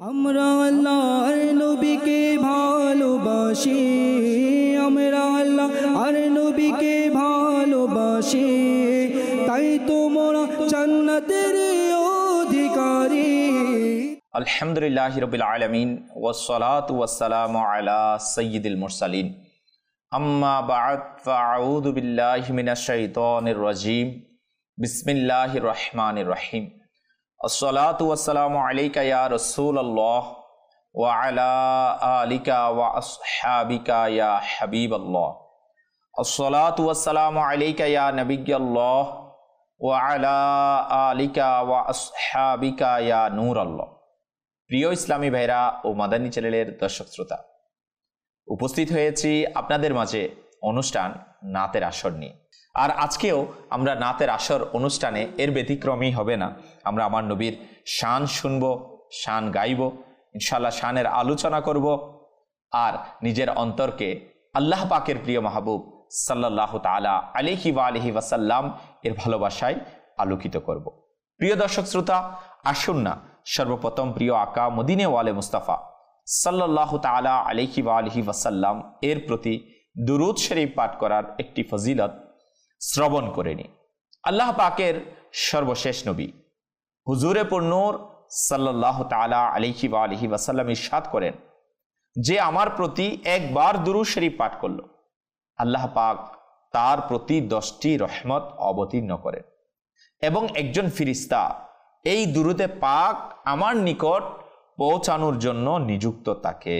আমরা আল্লাহর নবীকে ভালোবাসি, আমরা আল্লাহর নবীকে ভালোবাসি, তাই তো মোরা জান্নাতের অধিকারী। আলহামদুলিল্লাহি রাব্বিল আলামিন ওয়াসসালাতু ওয়াসসালামু আলা সাইয়্যিদিল মুরসালিন। আম্মা বা'দ ফাআউযু বিল্লাহি মিনাশ শাইতানির রাজীম। বিসমিল্লাহির রহমানির রহিম। আসসালাতু ওয়াসসালামু আলাইকা ইয়া রাসূলুল্লাহ ওয়া আলা আলিকা ওয়া আসহাবিকা ইয়া হাবিবাল্লাহ। আসসালাতু ওয়াসসালামু আলাইকা ইয়া নাবিয়্যাল্লাহ ওয়া আলা আলিকা ওয়া আসহাবিকা ইয়া নূরাল্লাহ। প্রিয় ইসলামী ভাইরা ও মাদানী চ্যানেলের দর্শক শ্রোতা, উপস্থিত হয়েছি আপনাদের মাঝে অনুষ্ঠান নাতের আসর নিয়ে। আর আজকেও আমরা নাতের আসর অনুষ্ঠানে এর ব্যতিক্রমই হবে না। আমরা আমার নবীর শান শুনব, শান গাইব, ইনশাআল্লাহ শানের আলোচনা করব আর নিজের অন্তরকে আল্লাহ পাকের প্রিয় মাহবুব সাল্লাল্লাহু তাআলা আলাইহি ওয়া আলিহি ওয়াসাল্লাম এর ভালোবাসায় আলোকিত করব। প্রিয় দর্শক শ্রোতা, আসুন না সর্বপ্রথম প্রিয় আকা মদিনে ওয়ালে মুস্তাফা সাল্লাল্লাহু তাআলা আলাইহি ওয়া আলিহি ওয়াসাল্লাম এর প্রতি দুরূদ শরীফ পাঠ করার একটি ফজিলত শ্রবণ করে নি। আল্লাহ পাকের সর্বশেষ নবী হুজুরে পুরনূর সাল্লাল্লাহু তাআলা আলাইহি ওয়া আলিহি ওয়াসাল্লাম ইরশাদ করেন, যে আমার প্রতি একবার দুরূদ শরীফ পাঠ করল, আল্লাহ পাক তার প্রতি 10টি রহমত অবতীর্ণ করেন এবং একজন ফিরিস্তা এই দুরূদে পাক আমার নিকট পৌঁছানোর জন্য নিযুক্ত থাকে।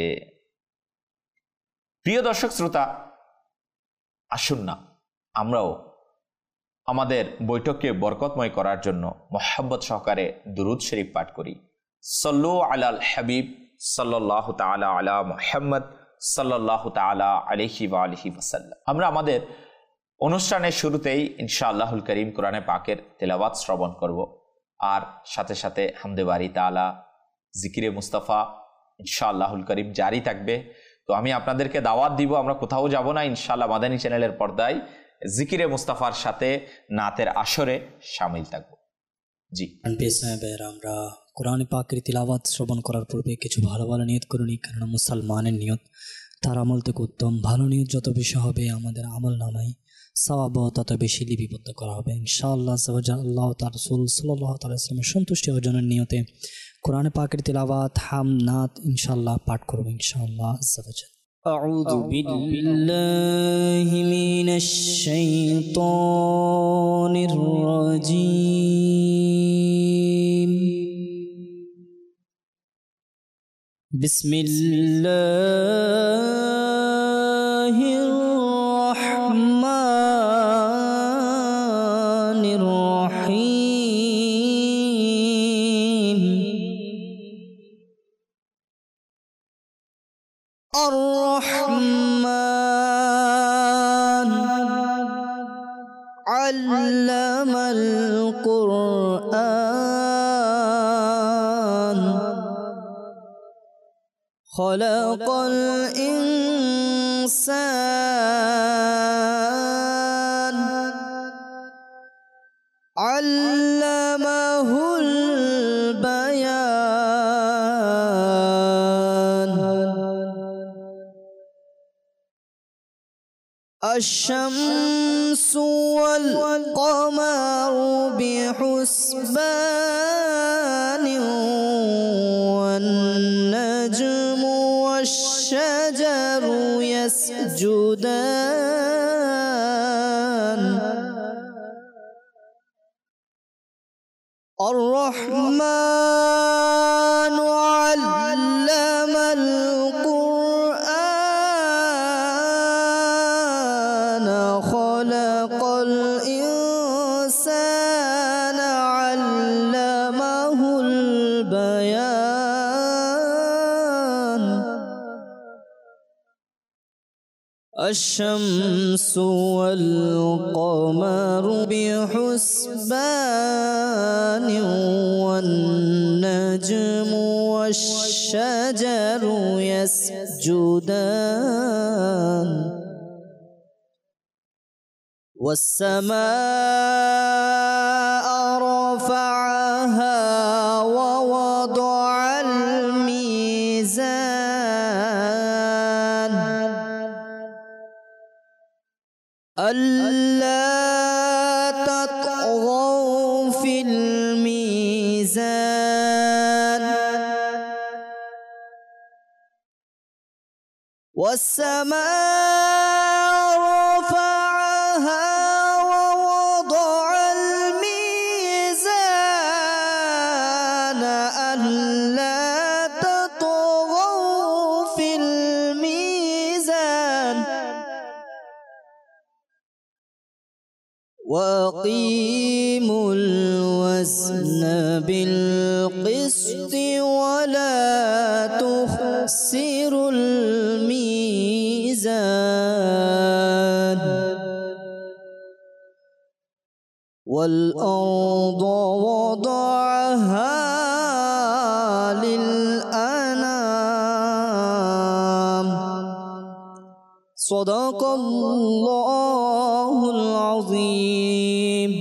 প্রিয় দর্শক শ্রোতা, আসুন না আমরাও আমাদের বৈঠককে বরকতময় করার জন্য মোহাব্বত সহকারে দুরূদ শরীফ পাঠ করি। সল্লু আলাল হাবিব সাল্লাল্লাহু তাআলা আলা মুহাম্মদ সাল্লাল্লাহু তাআলা আলাইহি ওয়া আলিহি ওয়াসাল্লাম। আমরা আমাদের অনুষ্ঠানের শুরুতেই ইনশাআল্লাহুল করিম কোরআনে পাকের তেলাওয়াত শ্রবণ করব আর সাথে সাথে হামদে বারি তাআলা, জিকিরে মুস্তাফা ইনশাআল্লাহুল করিম জারি থাকবে। তো আমি আপনাদেরকে দাওয়াত দিব, আমরা কোথাও যাব না, ইনশাআল্লাহ মাদানী চ্যানেলের পর্দায় জিকিরে মুস্তাফার সাথে নাতের আসরে শামিল থাকব। জি আমরা কোরআন পাকের তিলাওয়াত শ্রবণ করার পূর্বে কিছু ভালো ভালো নিয়ত করে নিই, কেননা মুসলমানের নিয়ত তার আমল থেকে উত্তম। ভালো নিয়ত যত বেশি হবে আমাদের আমল নামায় সওয়াব তত বেশি লিপিবদ্ধ করা হবে ইনশাআল্লাহ। আল্লাহ তার রাসূল সাল্লাল্লাহু আলাইহি ওয়াসাল্লামের সন্তুষ্টি অর্জনের নিয়তে কোরআন পাকের তিলাওয়াত হাম নাত ইনশাআল্লাহ পাঠ করব ইনশাআল্লাহ। أعوذ بالله من الشيطان الرجيم. بسم الله الرحمن الرحيم. الرحمن علم القرآن خلق الإنسان علمه البيان. الشمس والقمر بحسبان والنجم والشجر يسجدان. الرحمن علم القرآن خلق الإنسان علمه البيان. الشمس والقمر بحسبان والنجم والشجر يسجدان. والسماء رفعها ووضع الميزان ألا تطغوا في الميزان والسماء رفعها ووضع الميزان ألا تطغوا في الميزان وأقيموا الوزن بالقسط ولا تخسروا الميزان والأرض وضعها للأنام صدق الله العظيم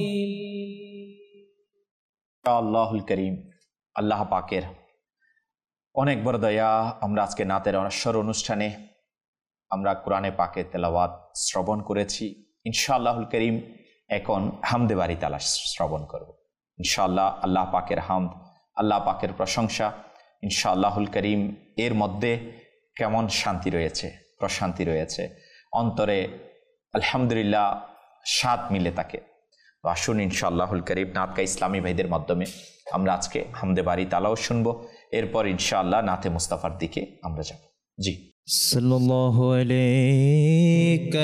আল্লাহুল করিম। আল্লাহ পাকের অনেক বড় দয়া, আমরা আজকে নাতের অনশ্বর অনুষ্ঠানে আমরা কোরআনে পাকের তেলাওয়াত শ্রবণ করেছি। ইনশাআল্লাহুল করিম এখন হামদে বাড়ি তালা শ্রবণ করব ইনশাআল্লাহ। আল্লাহ পাকের হামদ, আল্লাহ পাকের প্রশংসা ইনশাআল্লাহুল করিম। এর মধ্যে কেমন শান্তি রয়েছে, প্রশান্তি রয়েছে, অন্তরে আলহামদুলিল্লাহ স্বাদ মিলে থাকে। তো আসুন ইনশাআল্লাহুল করিম নাতকা ইসলামী ভাইদের মাধ্যমে আমরা আজকে হামদে বাড়ি তালাও শুনবো। এরপর ইনশাআল্লাহ নাতে মুস্তাফার দিকে আমরা যাব। জি। সাল্লাল্লাহু আলাইকা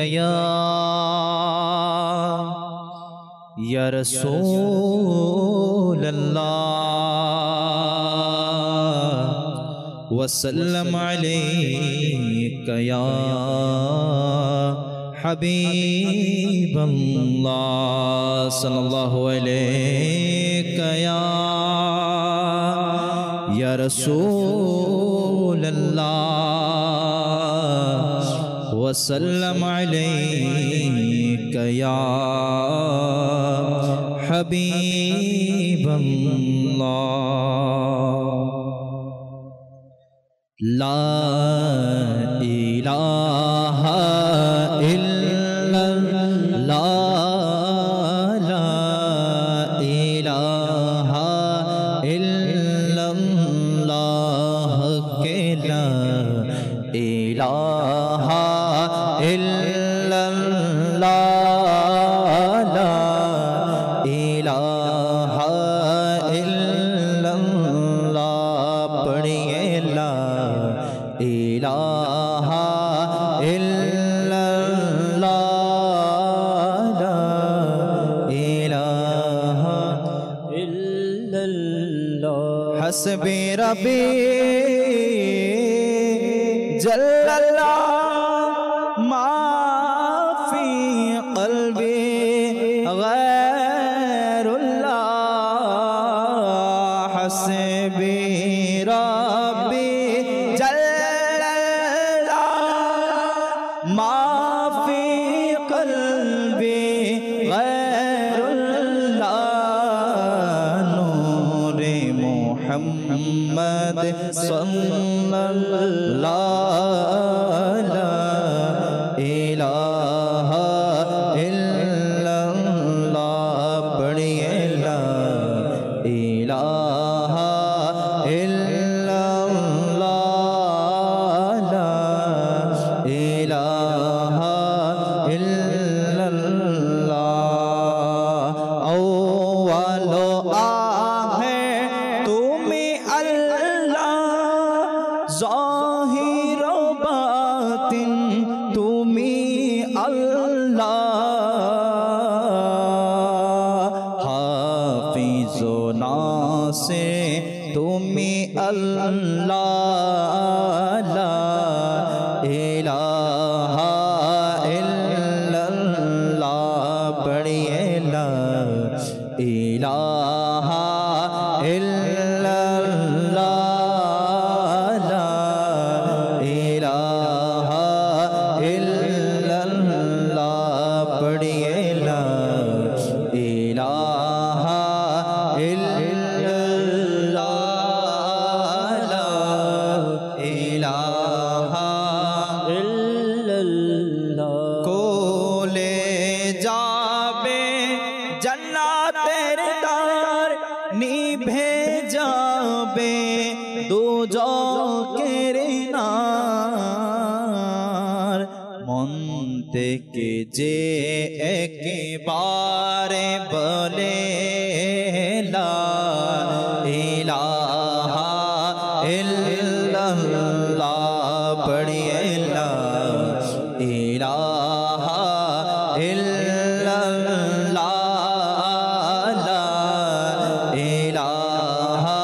ইয়া রাসূলুল্লাহ ওয়া সাল্লাম আলাইকা ইয়া হাবিবাল্লাহ সাল্লাল্লাহু আলাইকা ইয়া রাসূলুল্লাহ ওয়া সাল্লাম আলাইকা ইয়া হাবিবাল্লাহ লা ইলাহা हस्बी रबी जल्लल्लाह माफी क़ल्बी गैरुल्लाह हस्बी रबी जल्लल्लाह माफी क़ल्बी मोहम्मद सल्लल्लाहु ला इलाहा इल्लल्लाह पढ़िए ला इलाहा इल्लल्लाह ला इलाहा इल्लल्लाह अव्वलो ज़ाहिर बातिन तुमी अल्लाह हाफिज़ो नासिर तुमी अल्लाह ला इलाहा इल्लल्लाह पढ़िए ला इलाहा इल्लल्लाह দুজকের নার মন থেকে যে একবারে বলে লা ইলাহা ইল্লাল্লাহ পড়িয়ে লা ইলাহা ইল্লাল্লাহ লা ইলাহা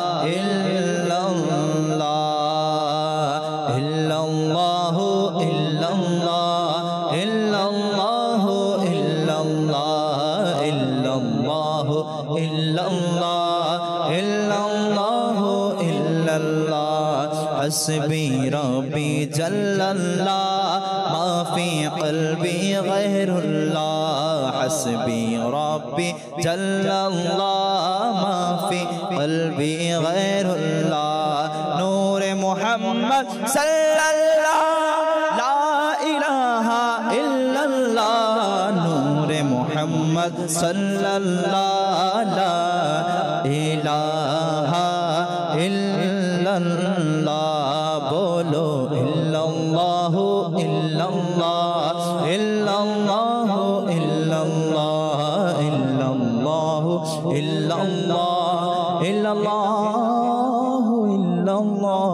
ইল্লাল্লাহ ইল্লাল্লাহু ইল্লাল্লাহ ইল্লাল্লাহু ইল্লাল্লাহ ইল্লাল্লাহু ইল্লাল্লাহ ইল্লাল্লাহু ইল্লাল্লাহ হাসবি রব্বি জাল্লাল্লাহ মা ফি কলবি গায়রুল্লাহ হাসবি রব্বি জাল্লাল্লাহ মা ফি কলবি গায়রুল্লাহ নূরে মুহাম্মদ সাল্লাল্লাহ লা ইলাহা ইল্লাল্লাহ নূরে মুহাম্মদ সাল্লাল্লাহ লা ইলাহা ইল্লাল্লাহ বলো ইল্লাল্লাহু ইল্লাল্লাহ ইল্লাল্লাহু ইল্লাল্লাহ ইল্লাল্লাহু ইল্লাল্লাহ ইল্লাল্লাহু ইল্লাল্লাহ।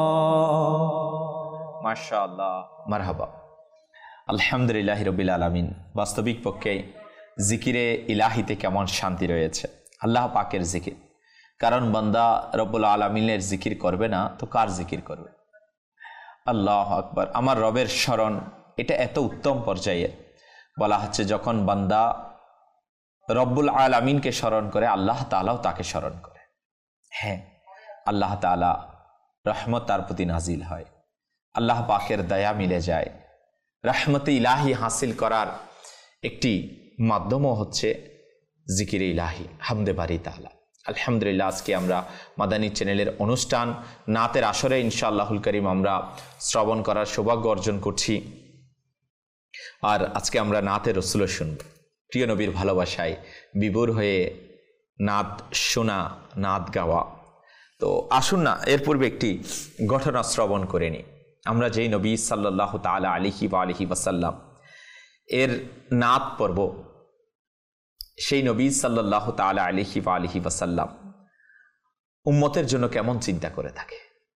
মাশাআল্লাহ, মারহাবা। আলহামদুলিল্লাহি রাব্বিল আলামিন। বাস্তবিক পক্ষে জিকিরে ইলাহিতে কেমন শান্তি রয়েছে, আল্লাহ পাকের জিকির। কারণ বান্দা রব্বুল আলামিনের জিকির করবে না তো কার জিকির করবে? আল্লাহু আকবার। আমার রবের স্মরণ এটা এত উত্তম পর্যায়ের। বলা হচ্ছে যখন বান্দা রব্বুল আলামিনকে স্মরণ করে আল্লাহ তাআলাও তাকে স্মরণ করে। হ্যাঁ, আল্লাহ তাআলা রহমত তার প্রতি নাজিল হয়, আল্লাহ পাকের দয়া মিলে যায়। রহমতে ইলাহি হাসিল করার একটি মাধ্যমও হচ্ছে জিকিরে ইলাহি, হামদে বারি তাআলা। আলহামদুলিল্লাহ, আজকে আমরা মাদানী চ্যানেলের অনুষ্ঠান নাতের আসরে ইনশাআল্লাহুল করিম আমরা শ্রবণ করার সৌভাগ্য অর্জন করছি। আর আজকে আমরা নাতের রসুল শুনব। প্রিয় নবীর ভালোবাসায় বিভোর হয়ে নাত শোনা, নাত গাওয়া। তো আসুন না এর পূর্বে একটি ঘটনা শ্রবণ করে নিই। আমরা যেই নবী সাল্লাল্লাহু তাআলা আলাইহি ওয়া আলিহি ওয়াসাল্লাম এর নাত পড়ব, সেই নবী সাল্লাল্লাহু তাআলা আলাইহি ওয়া আলিহি ওয়াসাল্লাম উম্মতের জন্য কেমন চিন্তা করে থাকে,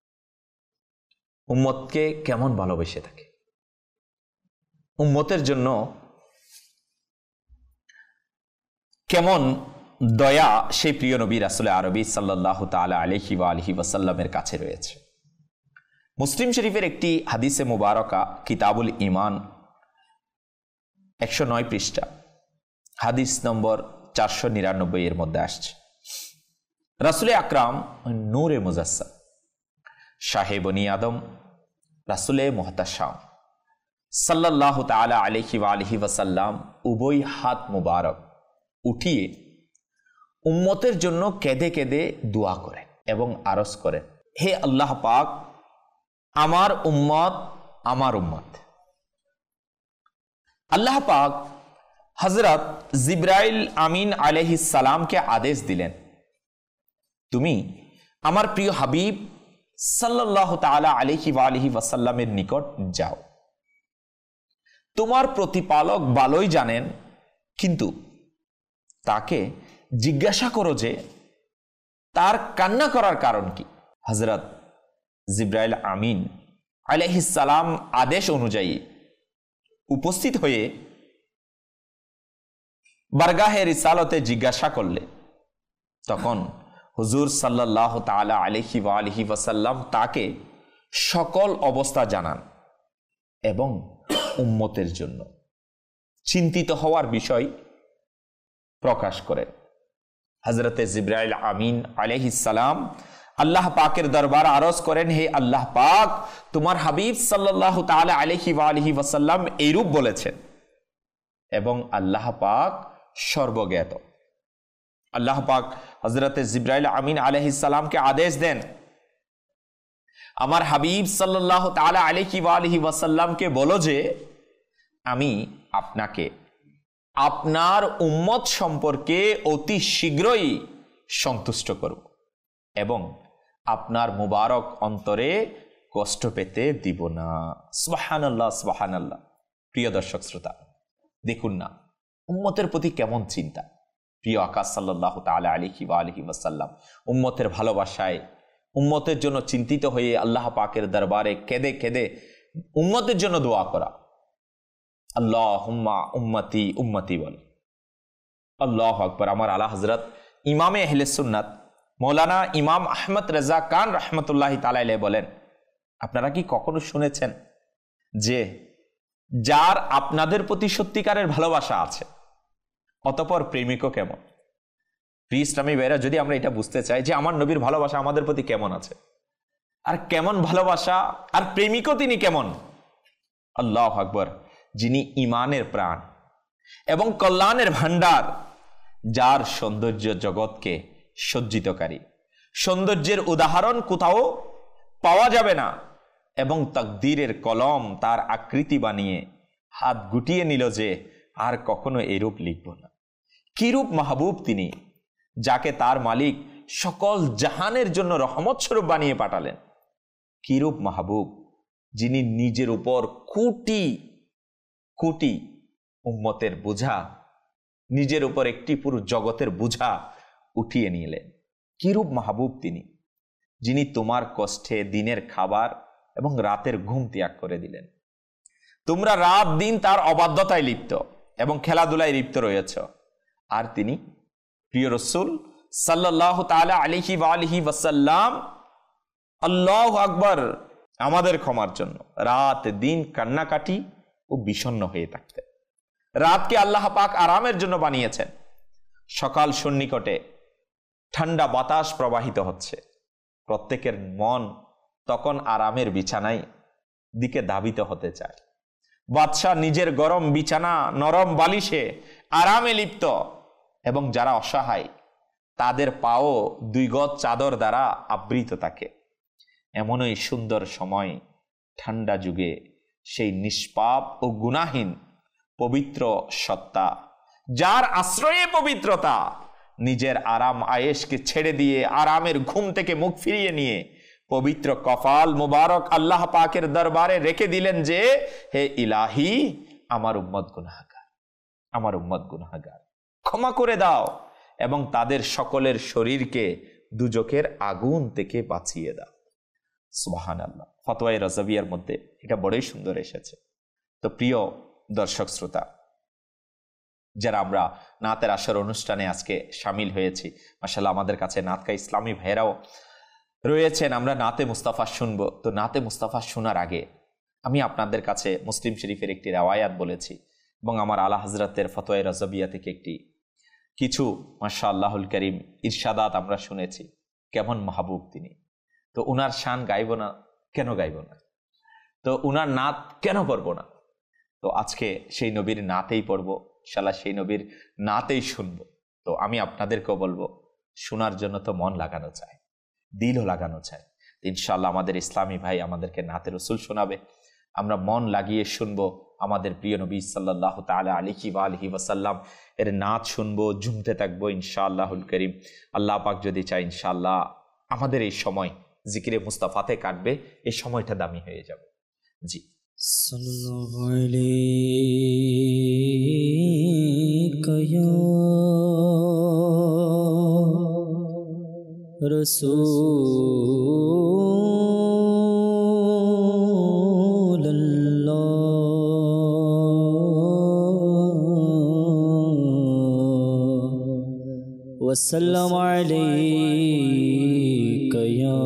উম্মতকে কেমন ভালোবেসে থাকে, উম্মতের জন্য কেমন দয়া সেই প্রিয় নবী রাসূল আরবি সাল্লাল্লাহু তাআলা আলাইহি ওয়া আলিহি ওয়াসাল্লামের কাছে রয়েছে। মুসলিম শরীফের একটি হাদিসে মুবারকা কিতাবুল ঈমান 109 পৃষ্ঠা হাদিস নম্বর 499 এর মধ্যে আসছে। রাসূল আকরাম নূরে মুজাসসাম শাহে বনি আদম রাসূলে মুহতাশাম সাল্লাল্লাহু তাআলা আলাইহি ওয়া আলিহি ওয়াসাল্লাম উভয় হাত মুবারক উঠিয়ে উম্মতের জন্য কেঁদে কেঁদে দোয়া করেন এবং আরজ করেন, হে আল্লাহ পাক, আমার উম্মত আমার উম্মত। আল্লাহ পাক হযরত জিবরাইল আমিন আলাইহিস সালামকে আদেশ দিলেন, তুমি আমার প্রিয় হাবিব সাল্লাল্লাহু তাআলা আলাইহি ওয়া আলিহি ওয়াসাল্লামের নিকট যাও। তোমার প্রতিপালক ভালোই জানেন, কিন্তু তাকে জিজ্ঞাসা করো যে তার কান্না করার কারণ কি। হযরত জিবরাইল আমিন আলাইহিস সালাম আদেশ অনুযায়ী উপস্থিত হয়ে বারগাহে রিসালতে জিজ্ঞাসা করলে তখন হুজুর সাল্লাল্লাহু তাআলা আলাইহি ওয়া আলিহি ওয়াসাল্লাম তাকে সকল অবস্থা জানান এবং উম্মতের জন্য চিন্তিত হওয়ার বিষয় প্রকাশ করেন। হযরতে জিবরাইল আমিন আলাইহিস সালাম আল্লাহ পাকের দরবারে আরজ করেন, হে আল্লাহ পাক, তোমার হাবিব সাল্লাল্লাহু তাআলা আলাইহি ওয়া আলিহি ওয়াসাল্লাম এইরূপ বলেছেন এবং আল্লাহ পাক সর্বজ্ঞাত। আল্লাহ পাক হযরতে জিবরাইল আমিন আলাইহিস সালামকে আদেশ দেন, আমার হাবিব সাল্লাল্লাহু তাআলা আলাইহি ওয়া আলিহি ওয়াসাল্লামকে বলো যে আমি আপনাকে আপনার উম্মত সম্পর্কে অতি শীঘ্রই সন্তুষ্ট করব এবং আপনার মুবারক অন্তরে কষ্ট পেতে দিব না। সুবহানাল্লাহ, সুবহানাল্লাহ। প্রিয় দর্শক শ্রোতা, দেখুন না উম্মতের প্রতি কেমন চিন্তা। প্রিয় আকাশ সাল্লাল্লাহু তাআলা আলাইহি ওয়া আলিহি ওয়াসাল্লাম উম্মতের ভালোবাসায়, উম্মতের জন্য চিন্তিত হয়ে আল্লাহ পাকের দরবারে কেঁদে কেঁদে উম্মতের জন্য দোয়া করা। আল্লাহুম্মা উম্মতি উম্মতি বল। আল্লাহু আকবার। আমার আলা হযরত ইমামে আহলে সুন্নাত মৌলানা ইমাম আহমদ রেজা খান রহমতুল্লাহি তাআলা আলাইহি বলেন, আপনারা কি কখনো শুনেছেন যে যার আপনাদের প্রতি সত্যিকারের ভালোবাসা আছে অতঃপর প্রেমিকও কেমন? প্রিয় ইসলামী ভাইরা, যদি আমরা এটা বুঝতে চাই যে আমার নবীর ভালোবাসা আমাদের প্রতি কেমন আছে, আর কেমন ভালোবাসা, আর প্রেমিকও তিনি কেমন। আল্লাহু আকবার। যিনি ইমানের প্রাণ এবং কল্যাণের ভান্ডার, যার সৌন্দর্য জগৎকে সজ্জিতকারী, সৌন্দর্যের উদাহরণ কোথাও পাওয়া যাবে না, এবং তাকদীরের কলম তার আকৃতি বানিয়ে হাত গুটিয়ে নিল যে আর কখনো এরূপ লিখব না। কিরূপ মাহবুব তিনি, যাকে তার মালিক সকল জাহানের জন্য রহমত স্বরূপ বানিয়ে পাঠালেন। কিরূপ মাহবুব, যিনি নিজের উপর কোটি কোটি উম্মতের বোঝা, নিজের উপর একটি পুরো জগতের বোঝা উঠিয়ে নিলেন। কিরূপ মাহবুব তিনি, যিনি তোমার কষ্টে দিনের খাবার এবং রাতের ঘুম ত্যাগ করে দিলেন। তোমরা রাত দিন তার অবাধ্যতায় লিপ্ত এবং খেলাধুলায় লিপ্ত রয়েছ, আর তিনি প্রিয় রাসূল সাল্লাল্লাহু তাআলা আলাইহি ওয়া আলিহি ওয়াসাল্লাম, আল্লাহু আকবার, আমাদের ক্ষমার জন্য রাত দিন কান্নাকাটি ও বিষণ্ণ হয়ে থাকতেন। রাতকে আল্লাহ পাক আরামের জন্য বানিয়েছেন। সকাল সন্নিকটে ঠান্ডা বাতাস প্রবাহিত হচ্ছে, প্রত্যেকের মন তখন আরামের বিছানায় দিকে ধাবিত হতে চায়। বাদশাহ নিজের গরম বিছানা নরম বালিশে আরামে লিপ্ত, এবং যারা অসহায় তাদের পাও 2 গজ চাদর দ্বারা আবৃত থাকে। এমনই সুন্দর সময় ঠান্ডা যুগে সেই নিষ্পাপ ও গুনাহীন পবিত্র সত্তা, যার আশ্রয়ে পবিত্রতা, নিজের আরাম আয়েশকে ছেড়ে দিয়ে আরামের ঘুম থেকে মুখ ফিরিয়ে নিয়ে পবিত্র কপাল মুবারক আল্লাহ পাকের দরবারে রেখে দিলেন যে, হে ইলাহি, আমার উম্মত গুনাহগার, আমার উম্মত গুনাহগার, ক্ষমা করে দাও এবং তাদের সকলের শরীরকে দুজকের আগুন থেকে বাঁচিয়ে দাও। সুবহানাল্লাহ। ফতোয়ায়ে রাজাবিয়ার মধ্যে এটা বড়ই সুন্দর এসেছে। তো প্রিয় দর্শক শ্রোতা, যারা আমরা নাতের আসর অনুষ্ঠানে আজকে সামিল হয়েছি, মাশাআল্লাহ আমাদের কাছে নাতকা ইসলামী ভাইরাও রয়েছেন। আমরা নাতে মুস্তাফা শুনবো। তো নাতে মুস্তাফা শোনার আগে আমি আপনাদের কাছে মুসলিম শরীফের একটি রাওয়ায়াত বলেছি এবং আমার আলা হযরতের ফতোয়ায়ে রাজাবিয়া থেকে কিছু মাশাআল্লাহুল কারীম ইরশাদাত আমরা শুনেছি। কেমন মাহবুব তিনি। তো উনার শান গাইব না? কেন গাইব না? তো উনার নাত কেন পড়ব না? তো আজকে সেই নবীর নাতেই পড়ব, ইনশাআল্লাহ সেই নবীর নাতেই শুনব। তো আমি আপনাদেরকেও বলবো, শোনার জন্য তো মন লাগানো চায়, দিলও লাগানো চায়। ইনশাআল্লাহ আমাদের ইসলামী ভাই আমাদেরকে নাতে রাসূল শোনাবে, আমরা মন লাগিয়ে শুনবো। আমাদের প্রিয় নবী সাল্লাল্লাহু তাআলা আলাইহি ওয়া আলিহি ওয়াসাল্লাম এর নাত শুনবো, ঝুমতে থাকবো ইনশাআল্লাহুল কারীম। আল্লাহ পাক যদি চায় ইনশাআল্লাহ আমাদের এই সময় জিকিরে মুস্তাফাতে কাটবে, এই সময়টা দামি হয়ে যাবে। জি, সাল্লাল্লাহু আলাইকা ইয়া রাসূলুল্লাহ ওয়া সাল্লামু আলাইকা ইয়া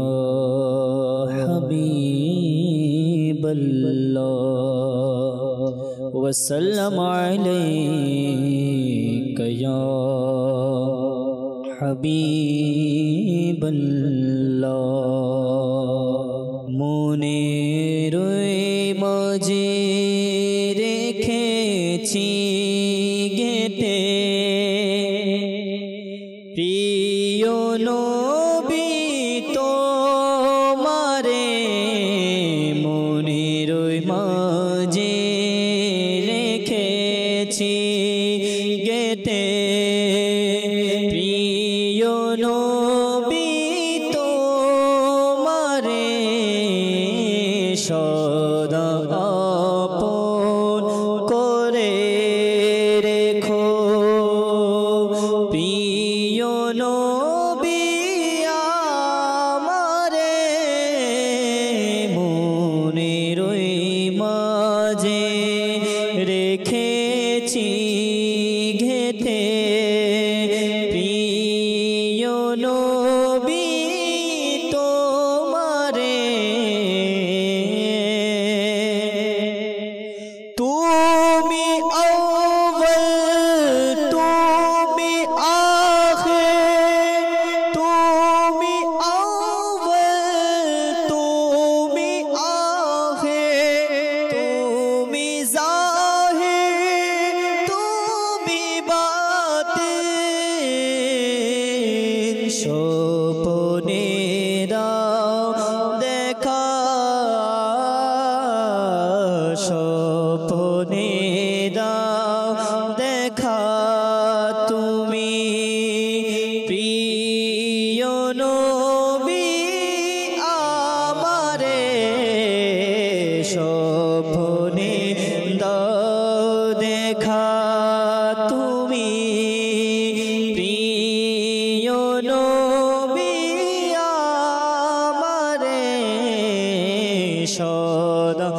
হাবিবাল্লাহ ওয়া সাল্লামু আলাইকা ইয়া হাবিবাল্লাহ। মনের মাঝে রেখেছি গেতে প্রিয় নবী তোমারে, মনের মাঝে রেখেছি গেতে প্রিয় নবী সদা আপন করে রেখো প্রিয় নবী আমারে মনের মাঝে রেখেছি ঘেতে প্রিয় নবী তোমারে তুমি আউয়াল তুমি আখির তুমি আউয়াল তুমি আখির তুমি জাহির তুমি বাতিন স্বপ্নে দাও দেখা স্বপ্নে দাও দেখা তুমি প্রিয় নবী আমারে স্বপ্নে দাও দেখা তুমি প্রিয় নবী আমারে সদা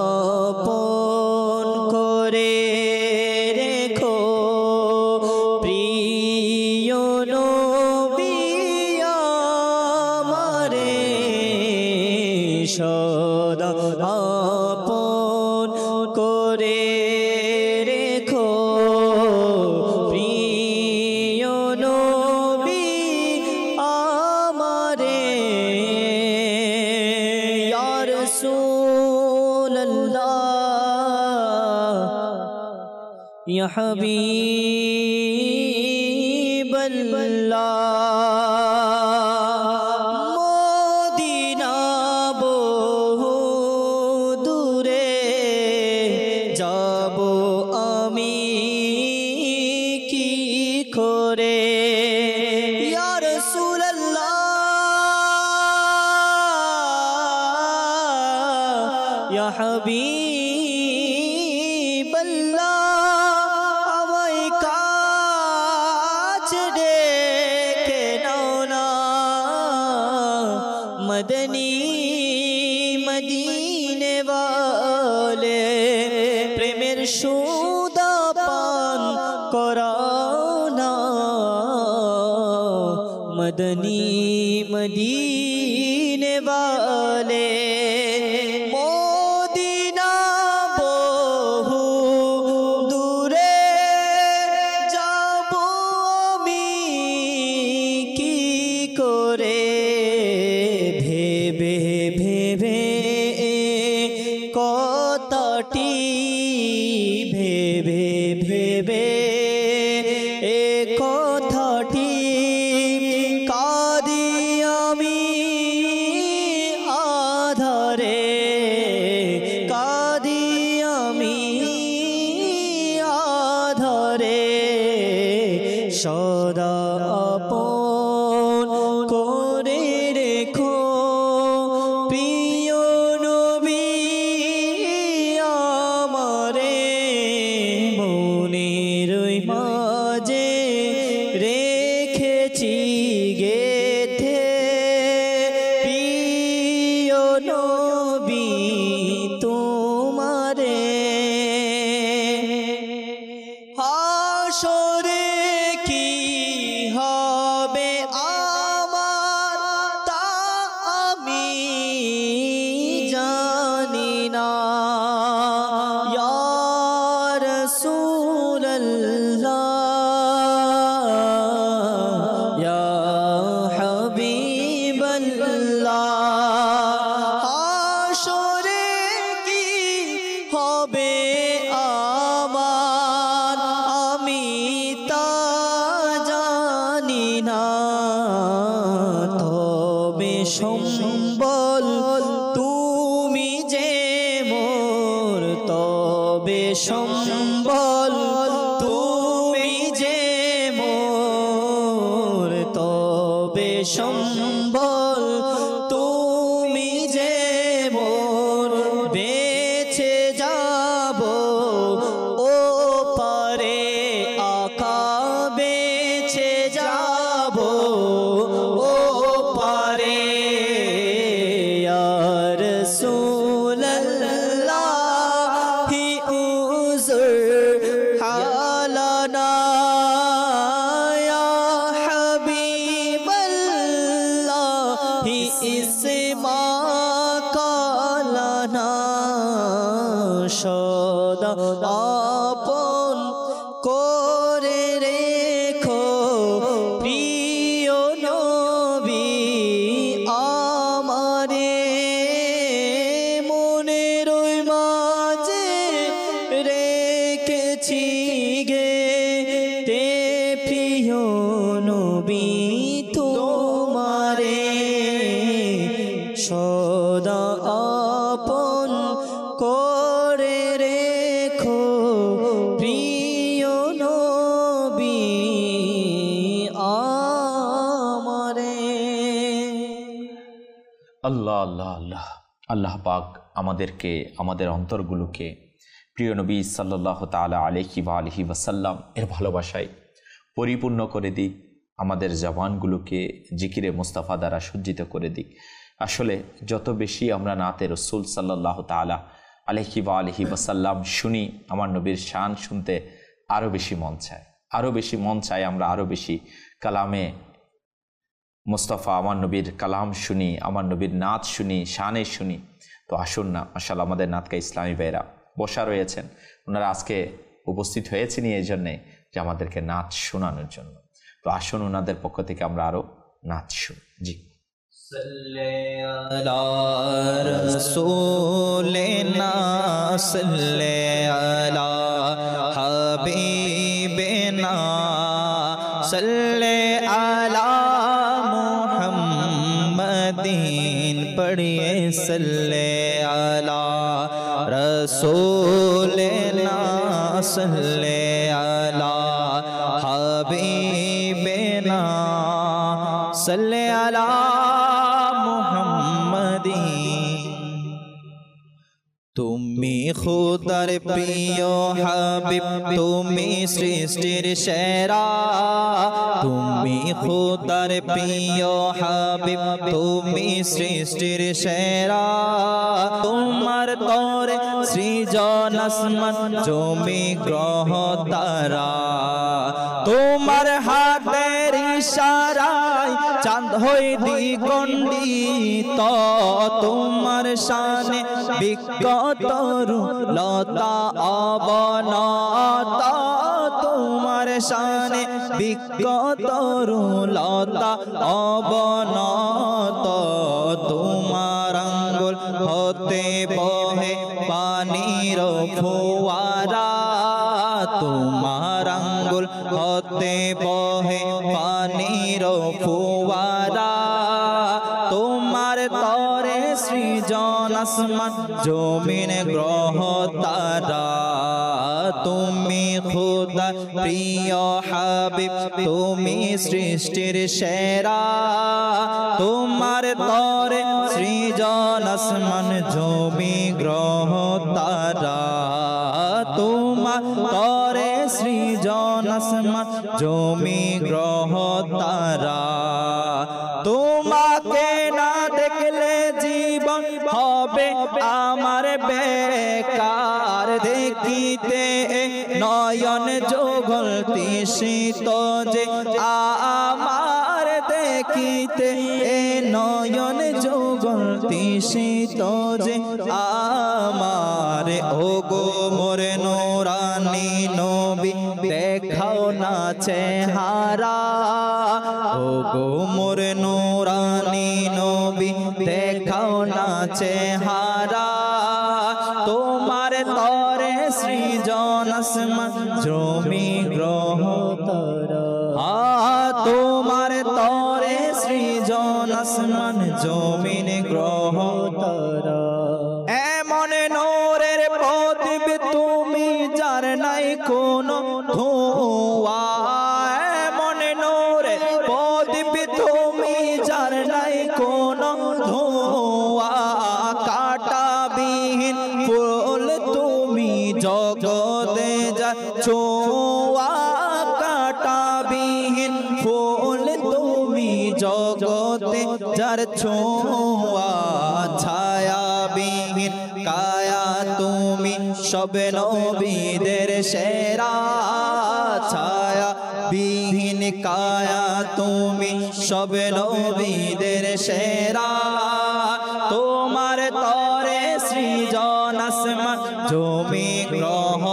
আপন করে রেখো প্রিয় নবী আমারে সদা আপন করে রেখো প্রিয় নবী আমারে ইয়া রাসূলুল্লাহ ইয়া হাবিবাল্লাহ মদিনা বহু দূরে যাব আমি কি করে ইয়া রাসূলুল্লাহ ইয়া হাবিবাল্লাহ আমায় কাছে ডেকে নাও না মদনী মদিনে वाले প্রেমের সুদা পান করাও না মদনী মদিনে वाले মদিনা বহু দূরে যাব আমি কি করে ভেবে ভেবে কথাটি ভেবে ভেবে এ কথাটি কাঁদি আমি আধারে কাঁদি আমি আধারে সদা আপন করে রেখো প্রিয় নবী আমারে মনের মাঝে রেখেছি গেথে প্রিয় নবী তোমারে হাসরে কি হবে আমার তা আমি জানি না ইয়া রাসূলুল্লাহ ইয়া হাবিবাল্লাহ হাসরে কি হবে আমার আমি তা জানি না তবে সম্বল তুমি যে মোর তবে সম্বল তুমি যে মোর সম্বল তুমি যে মোর সদা আপন করে রেখো প্রিয় নবী আমারে মনের মাঝে রেখেছি গে তে প্রিয় নবী তোমারে সদা আপন করে রেখো প্রিয় নবী আমারে। আল্লাহ আল্লাহ আল্লাহ আল্লাহ পাক আমাদেরকে, আমাদের অন্তরগুলোকে প্রিয় নবী সাল্লাল্লাহু তাআলা আলাইহি ওয়া আলিহি ওয়াসাল্লাম এর ভালোবাসায় পরিপূর্ণ করে দিক, আমাদের জবানগুলোকে জিকিরে মুস্তাফা দ্বারা সজ্জিত করে দিক। আসলে যত বেশি আমরা নাতে রসুল সাল্লাল্লাহু তাআলা আলাইহি ওয়া আলিহি ওয়াসাল্লাম শুনি, আমার নবীর শান শুনতে আরও বেশি মন চায়, আরও বেশি মন চায় আমরা আরও বেশি কালামে মুস্তাফা, আমার নবীর কালাম শুনি, আমার নবীর নাচ শুনি, শানে শুনি। তো আসুন না, মাশাআল্লাহ আমাদের নাতকা ইসলামী ভাইরা বসা রয়েছেন, ওনারা আজকে উপস্থিত হয়েছেন এই জন্যে যে আমাদেরকে নাচ শোনানোর জন্য। তো আসুন ওনাদের পক্ষ থেকে আমরা আরও নাচ শুনি। জি রসূলিনা সাল্লি আলা হাবিবিনা সাল্লি আলা মুহাম্মাদিন পড়িয়ে সাল্লি আলা রসূলিনা সাল্লি আলা হাবিবিনা সাল্লি আলা তুমি খুদার প্রিয় হাবিব, তুমি সৃষ্টির সেরা, তুমি খুদার প্রিয় হাবিব, তুমি সৃষ্টির সেরা। তোমার তরে সৃজন আসমান জমি গ্রহ তারা, তোমার হাতের ইশারায় চাঁদ হই দ্বিগণ্ডিত, তোমার শানে বিকতরু লতা অবনত, তোমার শানে বিকতরু লতা অবনত। তোমার আঙ্গুল হতে বহে পানির ফোয়ারা, তোমার আঙ্গুল হতে বহে পানির ফোয়ারা। তোমার তরে সৃজন আসমান জমিন গ্রহ তারা, তুমি খুদা প্রিয় হাবিব, তুমি সৃষ্টির সেরা। তোমার তরে সৃজন আসমান জমি গ্রহ তারা, তোমার তরে সৃজন আসমান জমি গ্রহ তারা। তোমাকে না দেখলে জীবন হবে আমার বেকার, দেখিতে নয়ন যোগল তৃষিত যে আমার, দেখিতে নয়ন যোগল তৃষিত যে আমার। ও গো মোর নূরানী নবী দেখাও না চেহারা, ও গো মোর নূরানী নবী দেখাও না চেহারা। তোমার তরে সৃজন আসমান জমি গ্রহ তারা, তোমার তরে সৃজন আসমান জমিন গ্রহ তারা। এমন নূরের প্রদীপ তুমি, যার নাই কোনো ধোঁয়া, এমন নূরের প্রদীপ তুমি, যার নাই কোনো ধোঁয়া। কাঁটাবিহীন ফুল তুমি, জগতে যা ছোঁয়া, কাঁটাবিহীন ফুল তুমি, জগতে যার ছোঁয়া। ছায়াবিহীন কায়া তুমি, সব নবীদের সেরা, ছায়া বিহীন কায়া তুমি, সব নবীদের সেরা। তোমার তরে সৃজন আসমান জমি গ্রহ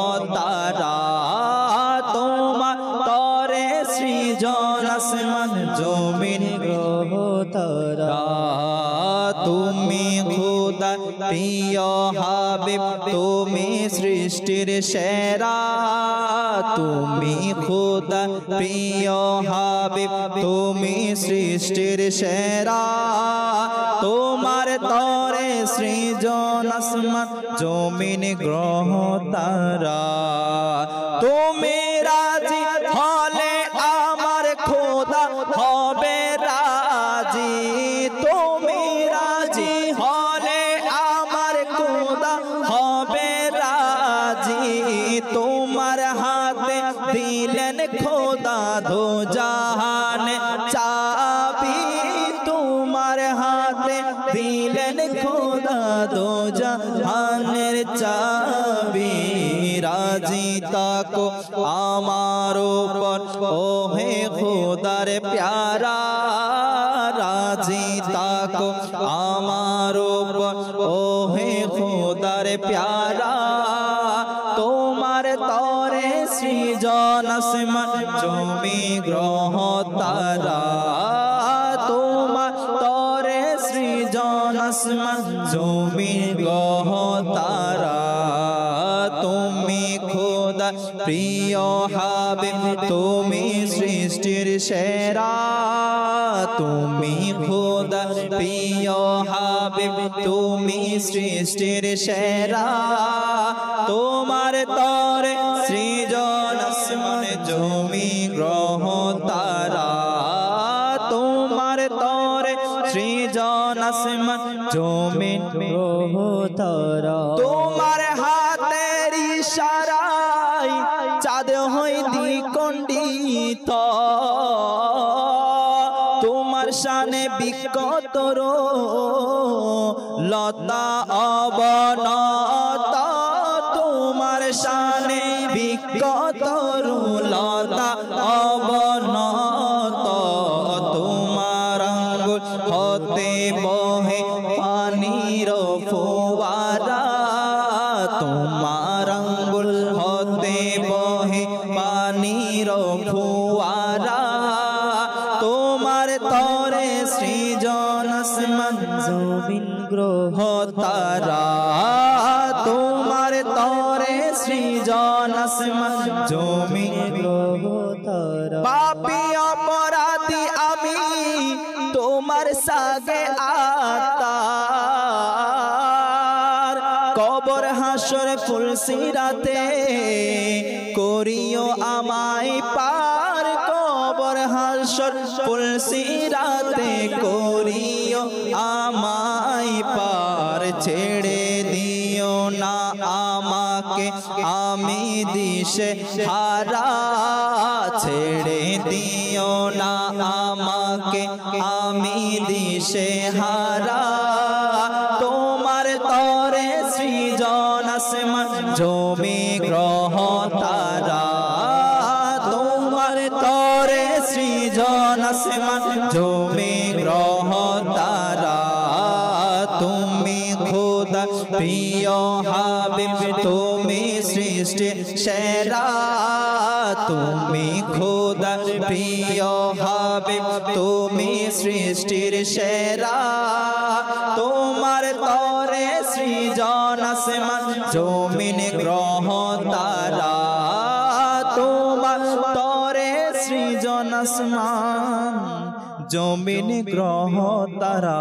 প্রিয় হাবিব তুমি সৃষ্টির সেরা তুমি খোদা প্রিয় হাবিব তুমি সৃষ্টির সেরা তোমার তরে সৃজন আসমান জমিন গ্রহ তারা তুমি রাজি হলে আমার খোদা হবে রাজি তুমি রাজি হলে আমার খোদা হবে রাজি তোমার হাতে দিলেন খোদা দো জাহান চাবি তোমার হাতে দিলেন খোদা দো জাহানের চাবি রাজি তাকো আমার উপর ও হে খোদার প্যারা রাজি তাকো আমার উপর ও হে খোদার প্যারা তোমার তরে সৃজন আসমান জমি গ্রহ তারা তোমার তরে সৃজন আসমান জমি গ্রহ তারা তুমি খোদা প্রিয় হাবিব তুমি সৃষ্টির সেরা তুমি খোদা প্রিয় হাবিব তুমি সৃষ্টির সেরা তোমার তরে সৃজন আসমান জমি গ্রহ তারা তোমার তরে সৃজন আসমান জমি গ্রহ তারা তোমার হাতের ইশারায় চাঁদ হয় দ্বিখণ্ডিত তোমার শানে বিকতর লতা অবনত তোমার শানে বিকতর লতা অবনত তোমার আঙ্গুল হতে বহে পানির ফোয়ারা তোমার আঙ্গুল হতে বহে পানির ফোয়ারা তোমার তরে সৃজন আসমান জমিন গ্রহ তারা তোমার তরে সৃজন আসমান জমিন গ্রহ তারা পাপী অপরাধী আমি তোমার সাগে আত্মার কবর হাসর ফুলসিরাতে করিও আমায় পার কবর হাসর ফুলসিরাতে করিও আমায় পার ছেড়ে দিও না আমাকে আমি দিশে হারা ছেড়ে দিও না আমাকে আমি দিশে হারা তোমার তরে সৃজন আসমান জমি গ্রহ তারা তোমার তরে সৃজন আসমান জমি গ্রহ তারা তুমি খোদা প্রিয় হাবিব তুমি সৃষ্টি সেরা তুমি খোদা প্রিয় হাবিব তুমি সৃষ্টির সেরা তোমার তরে সৃজন আসমান জমিন গ্রহ তারা তোমার তরে সৃজন আসমান জমিন গ্রহ তারা।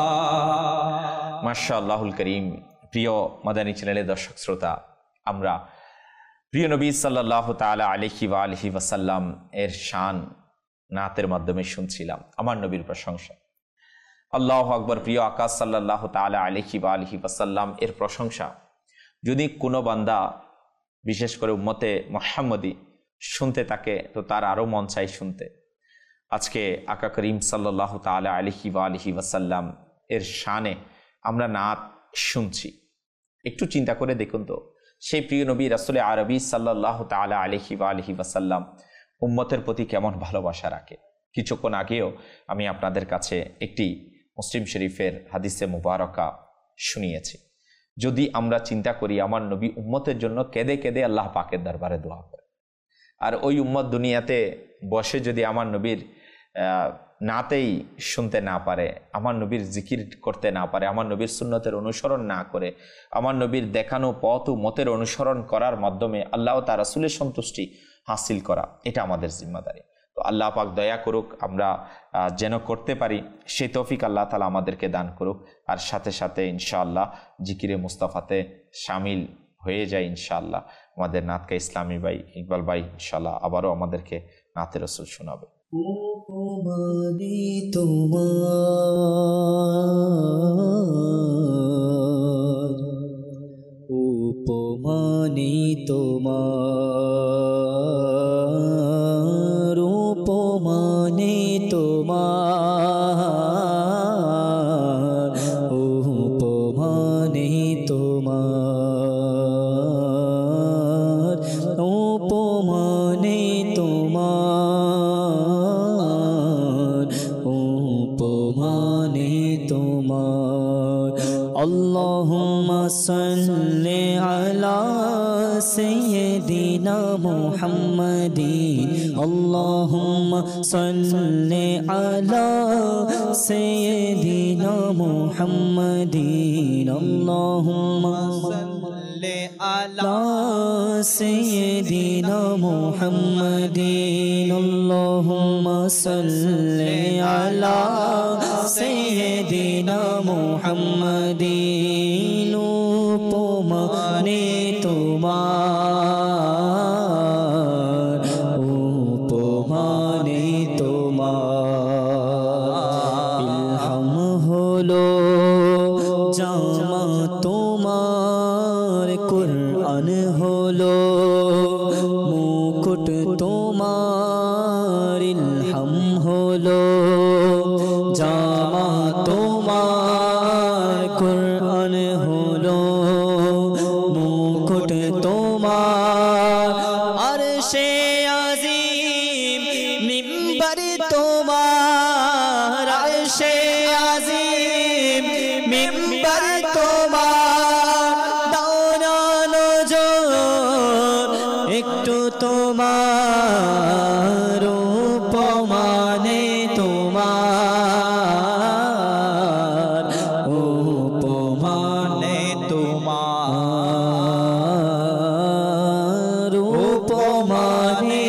মাশাআল্লাহুল করিম। প্রিয় মাদানী চ্যানেলের দর্শক শ্রোতা, আমরা প্রিয় নবী সাল্লাল্লাহু তাআলা আলাইহি ওয়া আলিহি ওয়াসাল্লাম এর শান নাতের মাধ্যমে শুনছিলাম, আমার নবীর প্রশংসা। আল্লাহু আকবার। প্রিয় আকাশ সাল্লাল্লাহু তাআলা আলাইহি ওয়া আলিহি ওয়াসাল্লাম এর প্রশংসা যদি কোনো বান্দা, বিশেষ করে উম্মতে মুহাম্মদী শুনতে থাকে তো তার আরও মন চাই শুনতে। আজকে আকা করিম সাল্লাল্লাহু তাআলা আলাইহি ওয়া আলিহি ওয়াসাল্লাম এর শানে আমরা নাত শুনছি। একটু চিন্তা করে দেখুন তো, সেই প্রিয় নবী রাসূলে আরবি সাল্লাল্লাহু তাআলা আলাইহি ওয়া আলিহি ওয়াসাল্লাম উম্মতের প্রতি কেমন ভালোবাসা রাখে। কিছুক্ষণ আগেও আমি আপনাদের কাছে একটি মুসলিম শরীফের হাদিসে মুবারকা শুনিয়েছি। যদি আমরা চিন্তা করি, আমার নবী উম্মতের জন্য কেঁদে কেঁদে আল্লাহ পাকের দরবারে দোয়া করে, আর ওই উম্মত দুনিয়াতে বসে যদি আমার নবীর নাতেই শুনতে না পারে, আমার নবীর জিকির করতে না পারে, আমার নবীর সুন্নতের অনুসরণ না করে, আমার নবীর দেখানো পথ ও মতের অনুসরণ করার মাধ্যমে আল্লাহ তার রাসূলের সন্তুষ্টি হাসিল করা, এটা আমাদের জিম্মাদারি। তো আল্লাহ পাক দয়া করুক, আমরা যেন করতে পারি সেই তৌফিক আল্লাহ তাআলা আমাদেরকে দান করুক। আর সাথে সাথে ইনশাআল্লাহ জিকিরে মুস্তাফাতে শামিল হয়ে যায় ইনশাআল্লাহ। আমাদের নাতকা ইসলামী ভাই ইকবাল ভাই ইনশাআল্লাহ আবারও আমাদেরকে নাতে রাসূল শোনাবে। উপমানি তোমার, উপমানি তোমার, উপমানি তোমার, উপমানি তোমার, উপমানি তোমার। আল্লাহুম্মা সাল্লি আলা সাইয়্যিদিনা মুহাম্মাদিন, আল্লাহুম্মা সাল্লি আলা সাইয়্যিদিনা মুহাম্মাদিন, আল্লাহুম্মা সাল্লি আলা সাইয়্যিদিনা মুহাম্মাদিন, আল্লাহুম্মা সাল্লি আলা সাইয়্যিদিনা মুহাম্মাদিন। উপমানি তোমার, উপমানি তোমার। ইলহাম হলো জামা তোমার, কুরআন হলো মুকুট তোমার। ইলহাম হলো জামা তোমার, কুরআন হলো মুকুট তোমার। আরশে আজিম মিম্বার তোমার, আরশে আজিম মিম্বার তোমার। দাওনা নজর একটু তোমার, উপমানে তোমার, উপমানে তোমার, উপমানে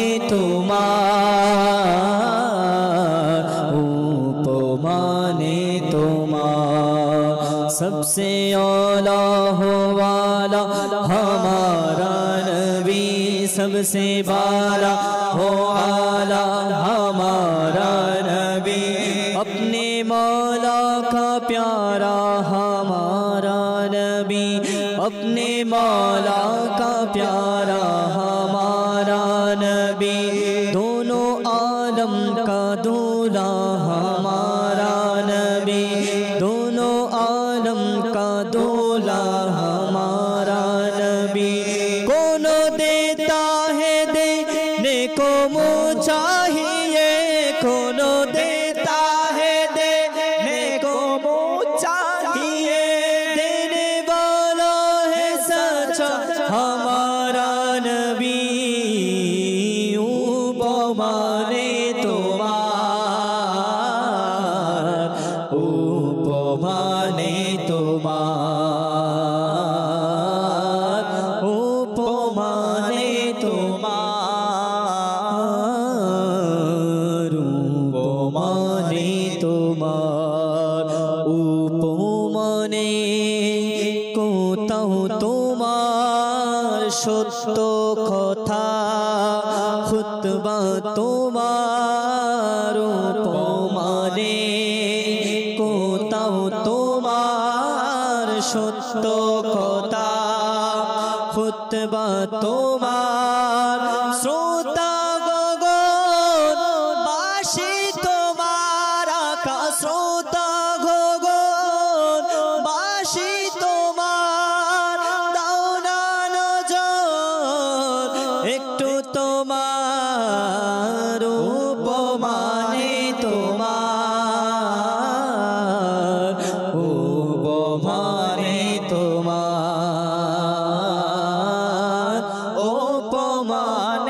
তোমার, উপমানে তোমার। सबसे औला हो वाला हमारा नबी, सबसे बाला हो आला हमारा नबी। अपने मौला का प्यारा हमारा नबी, अपने मौला का प्यारा हमारा नबी। दोनों आलम का दूल्हा हमारा नबी, दोनों आलम का दूल्हा हमारा नबी। कोनो देता है देने को मुँह चाहिए, कोनो देता है देने को मुँह चाहिए। देने वाला है सच्चा हमारा नबी। उपमाने তোমার, উপমানে তোমার, উপমানে তোমার, উপমানে তোমার। উপমানে কোথাও তোমার সত্য কথা, খুতবা তোমার। উপমানে কোথাও তোমার সত্য কথা, খুতবা তোমার। শ্রোতা গগন বাসী তোমার, আকাশ শ্রোতা গগন বাসী তোমার। দাওনা নজর একটু তোমার, উপমানে তোমার, উপমানে তোমার, উপমানে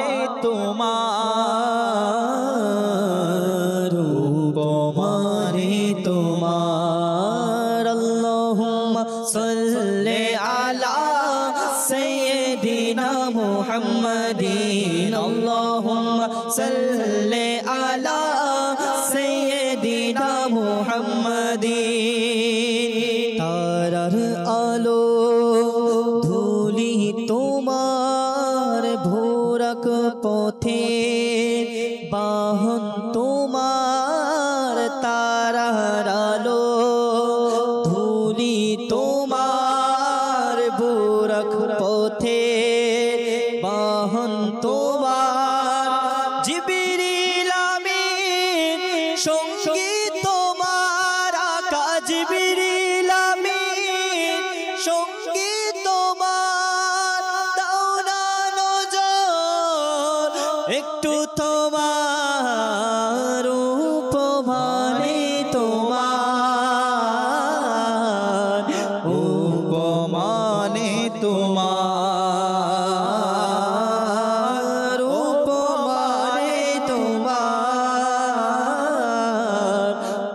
আলা সাইয়্যিদিনা মুহাম্মাদিন আল্লাহুম্মা সাল্লি আলা সাইয়্যিদিনা মুহাম্মাদিন তারার আলো ধুলি তোমার ভোরক পথে বাহন তোমার তারার আলো ধুলি তোমার ভোরক পথে বাহন তোমার জিবরিল আমিন সঙ্গী তোমার আকা জিবরিল আমিন সঙ্গী তোমার দাও না নজর একটু তোমার উপমানে তোমার উপমানে তোমার উপমানে তোমার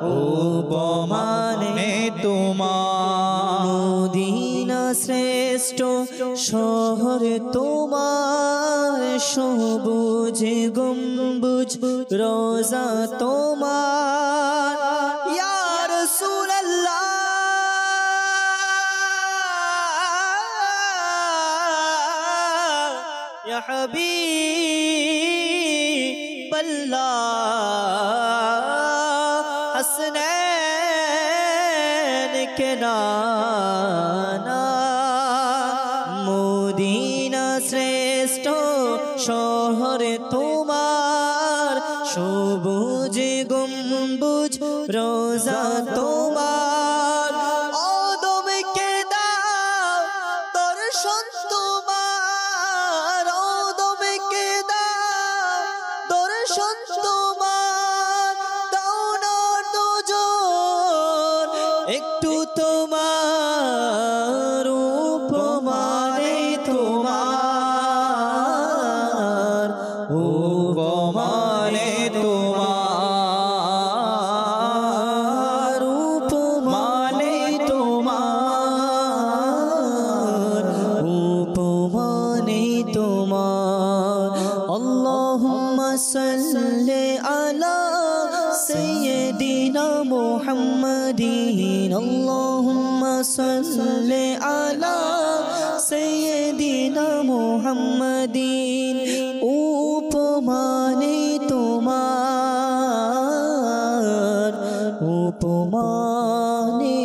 উপমানে তোমার মদিনা শ্রেষ্ঠ শহর তোমার সবুজ গম্বুজ রোজা তোমার ইয়া রাসূলুল্লাহ ইয়া হাবিবাল্লাহ হাসনান কে নানা মদিনা শ্রেষ্ঠ শহর তোমার সবুজ গম্বুজ রোজা তোমার আদমকে দাও দর্শন তোমার আদমকে দাও দর্শন তোমার দাও না নজর একটু তোমার উপমানে তোমার উপমানে তোমার উপমানে তোমার উপমানে তোমার আল্লাহুম্মা সাল্লি আলা সাইয়্যিদিনা মুহাম্মাদিন আল্লাহুম্মা সাল্লি আলা সাইয়্যিদিনা মুহাম্মাদিন উপমানে তোমার উপমানে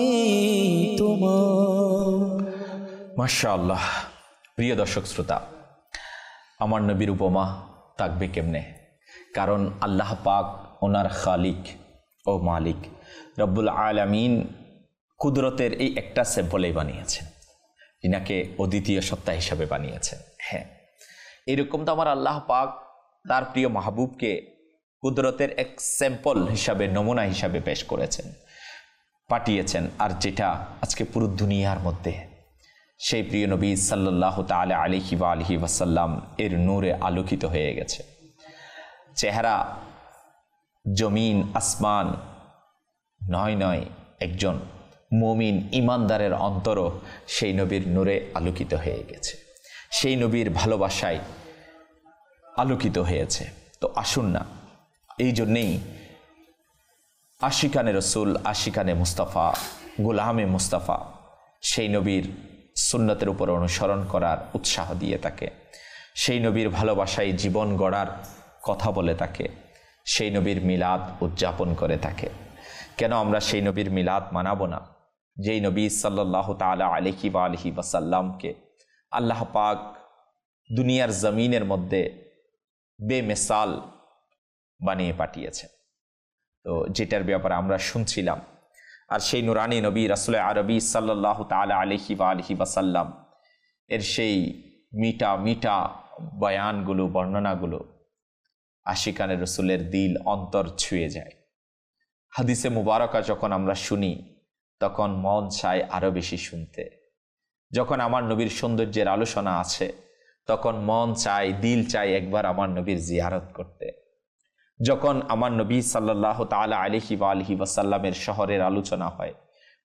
তোমার মাশাআল্লাহ। প্রিয় দর্শক শ্রোতা, আমার নবীর উপমা থাকবে কেমনে? কারণ আল্লাহ পাক ওনার খালিক ও মালিক রব্বুল আলামিন কুদরতের এই একটা স্যাম্পলেই বানিয়েছেন, যিনাকে অদ্বিতীয় সত্তা হিসাবে বানিয়েছেন। হ্যাঁ, এরকম তো আমার আল্লাহ পাক তার প্রিয় মাহবুবকে কুদরতের এক স্যাম্পল হিসাবে, নমুনা হিসাবে পেশ করেছেন, পাঠিয়েছেন। আর যেটা আজকে পুরো দুনিয়ার মধ্যে সেই প্রিয় নবী সাল্লাল্লাহু তাআলা আলাইহি ওয়া আলিহি ওয়াসাল্লাম এর নূরে আলোকিত হয়ে গেছে। চেহারা, জমিন, আসমান নয় একজন মুমিন ইমানদারের অন্তরও সেই নবীর নূরে আলোকিত হয়ে গেছে, সেই নবীর ভালোবাসায় আলোকিত হয়েছে। তো আসুন না, এই জন্যেই আশিকানে রসুল, আশিকানে মুস্তাফা, গোলামে মুস্তাফা সেই নবীর সুন্নতের উপর অনুসরণ করার উৎসাহ দিয়ে থাকে, সেই নবীর ভালোবাসায় জীবন গড়ার কথা বলে থাকে, সেই নবীর মিলাদ উদযাপন করে থাকে। কেন আমরা সেই নবীর মিলাদ মানাবো না, যেই নবী সাল্লাল্লাহু তাআলা আলাইহি ওয়া আলিহি ওয়াসাল্লামকে আল্লাহ পাক দুনিয়ার জমিনের মধ্যে বেমিসাল বানিয়ে পাঠিয়েছেন। তো যেটার ব্যাপারে আমরা শুনছিলাম, আর সেই নুরানি নবী রাসূল আরবি সাল্লাল্লাহু তাআলা আলাইহি ওয়া আলিহি ওয়াসাল্লাম এর সেই মিঠা মিঠা বয়ানগুলো, বর্ণনাগুলো আশিকানে রসুলের দিল, অন্তর ছুঁয়ে যায়। হাদিসে মুবারকা যখন আমরা শুনি তখন মন চায় আরো বেশি শুনতে। যখন আমার নবীর সৌন্দর্যের আলোচনা আছে তখন মন চায়, দিল চায় একবার আমার নবীর জিয়ারত করতে। যখন আমার নবী সাল্লাল্লাহু তাআলা আলাইহি ওয়া আলিহি ওয়াসাল্লামের শহরের আলোচনা হয়,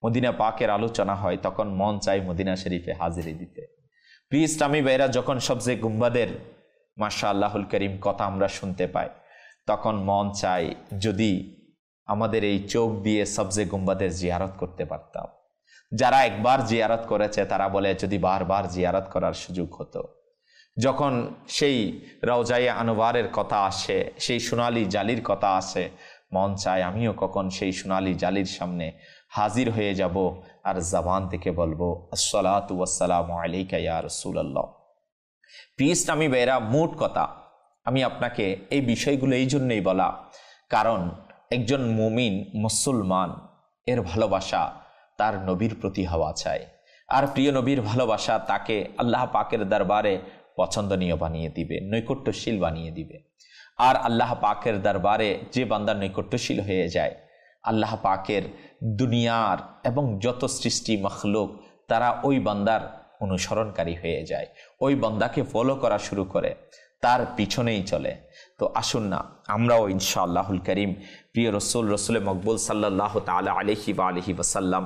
মদিনা পাকের আলোচনা হয় তখন মন চায় মদিনা শরীফে হাজিরি দিতে। প্রিয় ইসলামী ভাইরা, যখন সবচেয়ে গুম্বাদের মাশাআল্লাহুল করিম কথা আমরা শুনতে পাই তখন মন চায় যদি আমাদের এই চোখ দিয়ে সবচেয়ে গুম্বাদের জিয়ারত করতে পারতাম। যারা একবার জিয়ারত করেছে তারা বলে যদি বারবার জিয়ারত করার সুযোগ হতো। যখন সেই রওজায়ে আনোয়ারের কথা আসে, সেই সোনালী জালির কথা আসে, মন চায় আমিও কখন সেই সোনালী জালির সামনে হাজির হয়ে যাব আর জবান থেকে বলবো আসসালাতু ওয়াসসালামু আলাইকা ইয়া রাসূলুল্লাহ। প্রিয় ইসলামী ভাইরা, মোট কথা আমি আপনাকে এই বিষয়গুলো এই জন্যই বলা, কারণ একজন মুমিন মুসলমান এর ভালোবাসা তার নবীর প্রতি হওয়া চায়। আর প্রিয় নবীর ভালোবাসা তাকে আল্লাহ পাকের দরবারে পছন্দনীয় বানিয়ে দিবে, নৈকট্যশীল বানিয়ে দিবে। আর আল্লাহ পাকের দরবারে যে বান্দা নৈকট্যশীল হয়ে যায়, আল্লাহ পাকের দুনিয়ার এবং যত সৃষ্টি মখলুক তারা ওই বান্দার অনুসরণকারী হয়ে যায়, ওই বান্দাকে ফলো করা শুরু করে, তার পিছনেই চলে। তো আসুন না আমরাও ইনশাআল্লাহুল করিম প্রিয় রসুল মকবুল সাল্লাল্লাহু তাআলা আলাইহি ওয়া আলিহি ওয়াসাল্লাম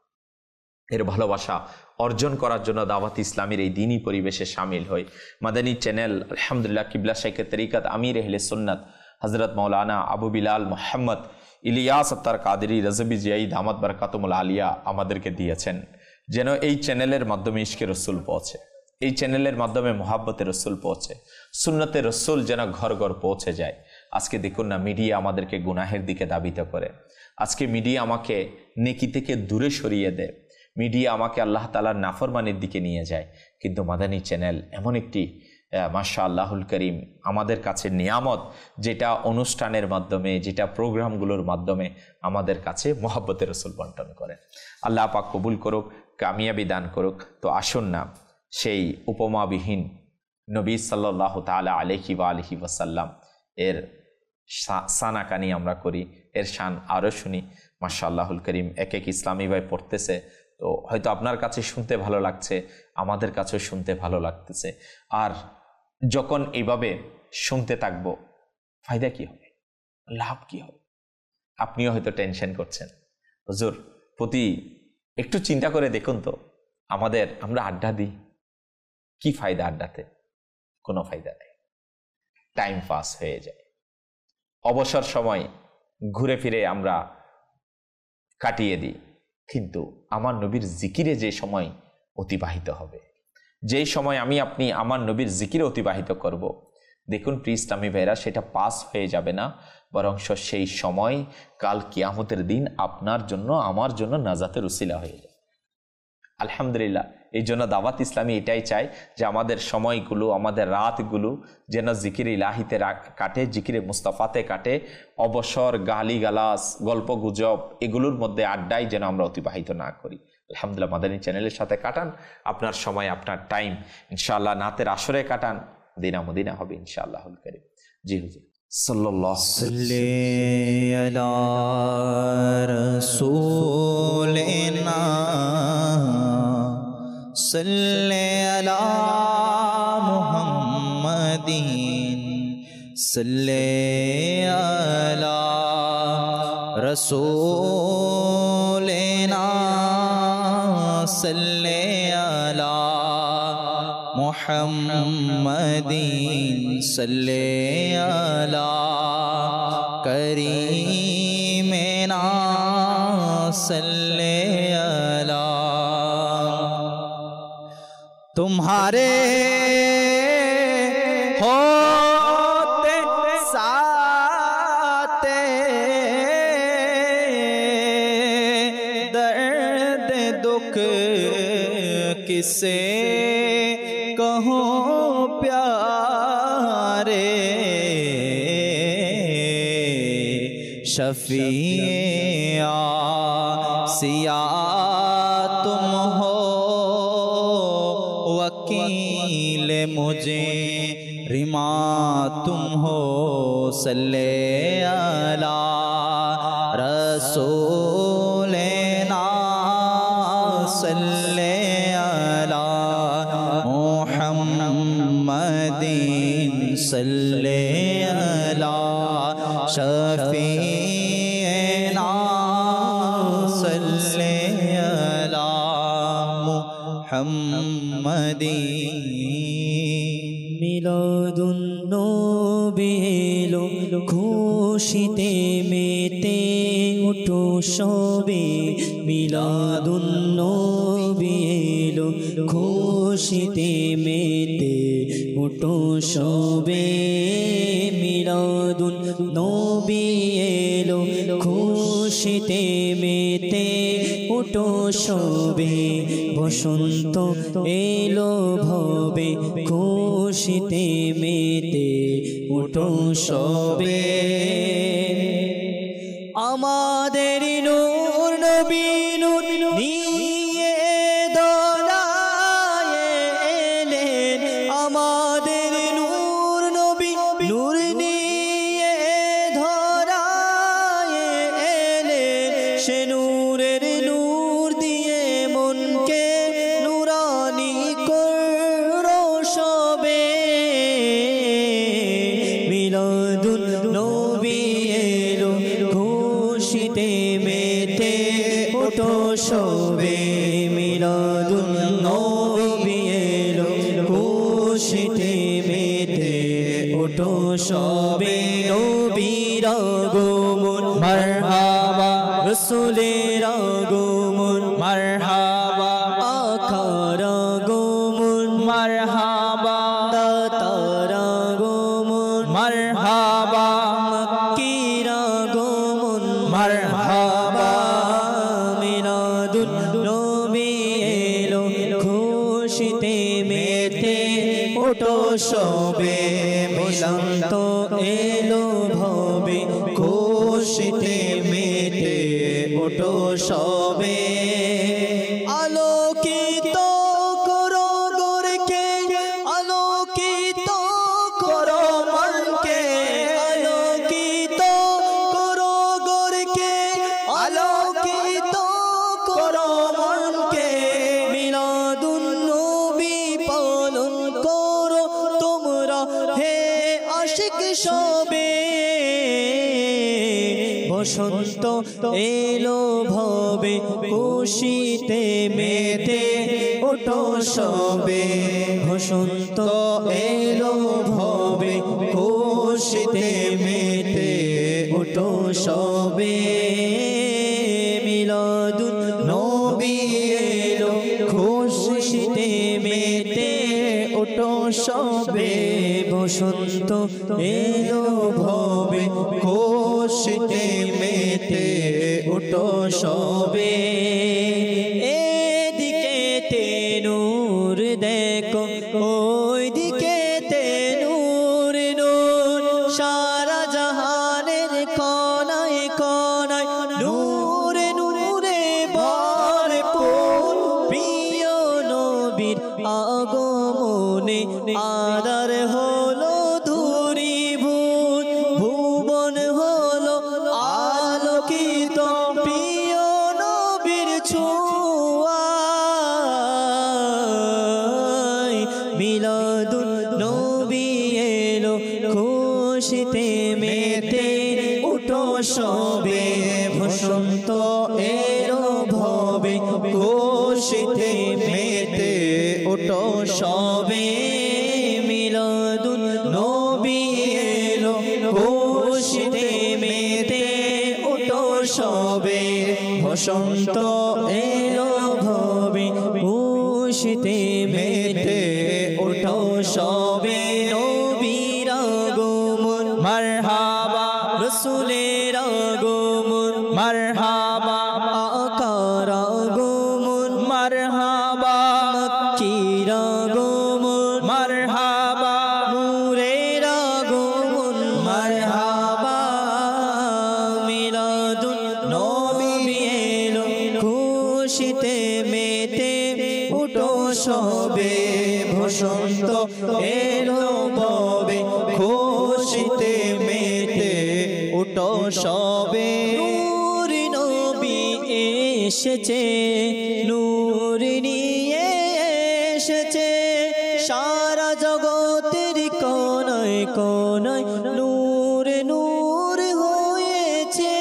এর ভালোবাসা অর্জন করার জন্য দাওয়াত ইসলামের এই দিনই পরিবেশে শামিল হই। মাদানী চ্যানেল আলহামদুলিল্লাহ কিবলা শাইখে তরিকাত আমির আহলে সুন্নাত হযরত মাওলানা আবু বিলাল মোহাম্মদ ইলিয়াস আত্তার কাদেরী রাজবি জিয়াই দামাত বারাকাতুল আলিয়া আমাদেরকে দিয়েছেন, যেন এই চ্যানেলের মাধ্যমে ইশকে রসুল পৌঁছে, এই চ্যানেলের মাধ্যমে মোহাব্বতে রসুল পৌঁছে, সুন্নতে রসুল যেন ঘর ঘর পৌঁছে যায়। আজকে দেখুন না, মিডিয়া আমাদেরকে গুনাহের দিকে দাবিত করে, আজকে মিডিয়া আমাকে নেকি থেকে দূরে সরিয়ে দেয়, মিডিয়া আমাকে আল্লাহ তাআলার নাফরমানির দিকে নিয়ে যায়। কিন্তু মাদানী চ্যানেল এমন একটি মাশাআল্লাহুল করিম আমাদের কাছে নিয়ামত, যেটা অনুষ্ঠানের মাধ্যমে, যেটা প্রোগ্রামগুলোর মাধ্যমে আমাদের কাছে মোহাব্বতের রসুল বন্টন করে। আল্লাহ পাক কবুল করুক, কামিয়াবি দান করুক। তো আসুন না সেই উপমাবিহীন নবী সাল্লাল্লাহু তাআলা আলাইহি ওয়া আলিহি ওয়াসাল্লাম এর সানাকানি আমরা করি, এর শান আরও শুনি। মাশাআল্লাহুল করিম এক এক ইসলামী ভাই পড়তেছে, তো হয়তো আপনার কাছে শুনতে ভালো লাগছে, আমাদের কাছেও শুনতে ভালো লাগতেছে। আর যখন এইভাবে শুনতে থাকবো, ফায়দা কি হবে, লাভ কি হবে? আপনিও হয়তো টেনশন করছেন, হুজুর প্রতি একটু চিন্তা করে দেখুন তো, আমরা আড্ডা দিই, কি ফায়দা আড্ডাতে? কোনো ফায়দা নেই, টাইম পাস হয়ে যায়। অবসর সময় ঘুরে ফিরে আমরা কাটিয়ে দিই, কিন্তু আমার নবীর জিকিরে যে সময় অতিবাহিত হবে, যেই সময় আমি আপনি আমার নবীর জিকিরে অতিবাহিত করব, দেখুন প্রিয় ইসলামী ভাইরা, সেটা পাস হয়ে যাবে না, বরং সেই সময় কাল কিয়ামতের দিন আপনার জন্য আমার জন্য নাজাতের উসিলা হয়ে যাবে। আলহামদুলিল্লাহ, এই জন্য দাওয়াত ইসলামী এটাই চায় যে আমাদের সময়গুলো, আমাদের রাতগুলো যেন জিকিরে ইলাহিতে কাটে, জিকিরে মুস্তাফাতে কাটে, অবসর গালিগালাস গল্প গুজব এগুলোর মধ্যে আড্ডায় যেন আমরা অতিবাহিত না করি। আলহামদুলিল্লাহ, মাদানী চ্যানেলের সাথে কাটান আপনার সময়, আপনার টাইম, ইনশাআল্লাহ নাতের আসরে কাটান, দিনা মদিনা হবে ইনশাআল্লাহুল কারীম। জি হুজুর সাল্লাল্লাহু আলা রাসূলিনা সাল্লি আলা মুহাম্মাদিন সাল্লি আলা রাসূলিনা সাল্লি আলা মুহাম্মাদিন সাল্লি আলা করিমিনা সাল্লি আলা। तुम्हारे होते साथे दर्द दुख किसे कहूँ प्यारे, शफीए आसिया तुम हो, वकील मुझे रिमा तुम हो, सल्ले अला रसूलिना सल्ले अला मुहम्मदिन सल्ले अला शफीना सल्ले মিলাদুন নবী এলো খুশিতে মেতে উঠো সবে মিলাদুন নবী এলো খুশিতে মেতে উঠো সবে মিলাদুন নবী এলো খুশিতে মেতে উঠো সবে বসন্ত এলো ভবে খুশিতে মেতে উঠো সবে আমাদের নূর নবী নূর নিয়ে দোলায় এলেন আমাদের নূর নবী নূর নিয়ে ধরায় এলেন সে নূরের নূর দিয়ে মনকে নুরানি করো সবে মিলাদুন নবী এলো খুশিতে মেতে ওঠো সবে মিলাদুন নবী এলো খুশিতে মেতে ওঠো সবে নবীর আগমন মারহাবা রাসূলের আগমন মারহাবা আখার আগমন মারহাবা দাতার আগমন মারহাবা মক্কির আগমন মারহাবা মিলাদুন নবী এলো খুশিতে মেতে ওঠো সবে মিলান্ত এলো ভবে খুশিতে মেতে ওঠো সবে আলোকিত করো গোরকে আলোকিত করো মনকে আলোকিত করো গোরকে আলোকিত করো মনকে মিলাদুন নবী পালন করো তোমরা হে আশিক সবে বসন্ত এলো ভবে খুশিতে মেতে ওঠো সবে বসন্ত এলো ভবে খুশিতে মেতে ওঠো সবে মিলাদুন নবী এলো খুশিতে মেতে ওঠো সবে বসন্ত এলো ভবে খুশিতে মেতে ওঠো সবে এদিকে তে নূর দেখো ওইদিকে তে নূর নূর সারা জাহানের কোনায় কোনায় নূরে নূরে ভরপুর প্রিয় নবীর আগমনে আদার হলো ধূরীভূত ভুবন হলো আলোকিত প্রিয় নবীর ছোঁয়ায় মিলাদুন নবী এলো খুশিতে মেতে উঠো সবে বসন্ত এলো ভবে খুশিতে মেতে ওঠো সবে মিলাদুন নবী এলো খুশিতে মেতে ওঠো সবে বসন্ত এলো ভবে খুশিতে মেতে ওঠো সবে নবীর আগমন মারহাবা রাসূলের আগমন মারহাবা আকার আগমন মারহাবা মক্কির আগমন মারহাবা নূরের আগমন মারহাবা মিলাদুন নবী এলো খুশিতে মেতে উঠো সবে বসন্ত এলো ভবে খুশিতে মেতে উঠো সবে নূর নবী এসেছে নূর নিয়ে এসেছে সারা জগতের কোনায় কোনায় নূর নূর হয়েছে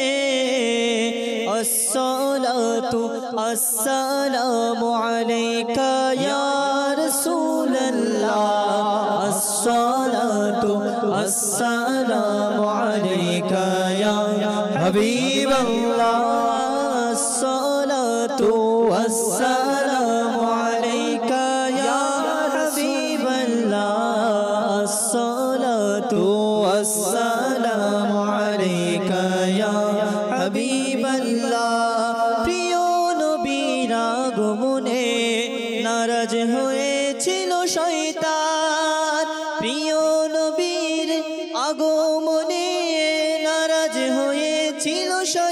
আসসালাতু আসসালামু আলাইকা আলাইকা ইয়া রাসূলুল্লাহ আসসালাতু আসসালামু আলাইকা ইয়া হাবিবাল্লাহ আসসালাতু আসসালামু আলাইকা ইয়া হাবিবাল্লাহ আসসালাতু আসসালামু আলাইকা ইয়া হাবিবাল্লাহ প্রিয় নবীর আগমনে নারাজ হয়েছিল শয়তান প্রিয় নবীর আগমনে নারাজ হয়েছিল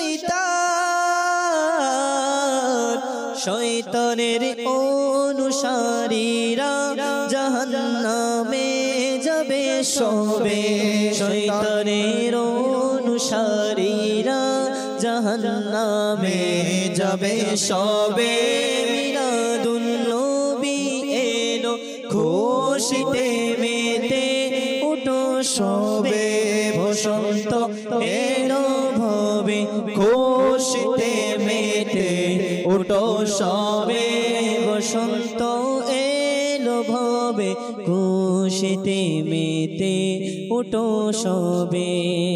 শয়তান শয়তানের অনুসারীরা জাহান্নামে যাবে সবে শয়তানের অনুসারীরা জাহান্নামে যাবে সবে মিলাদুন নবী এলো খুশিতে মেতে উঠো সবে বসন্ত এলো ভবে খুশিতে মেতে উঠো সবে বসন্ত এলো ভবে খুশিতে মেতে উঠো সবে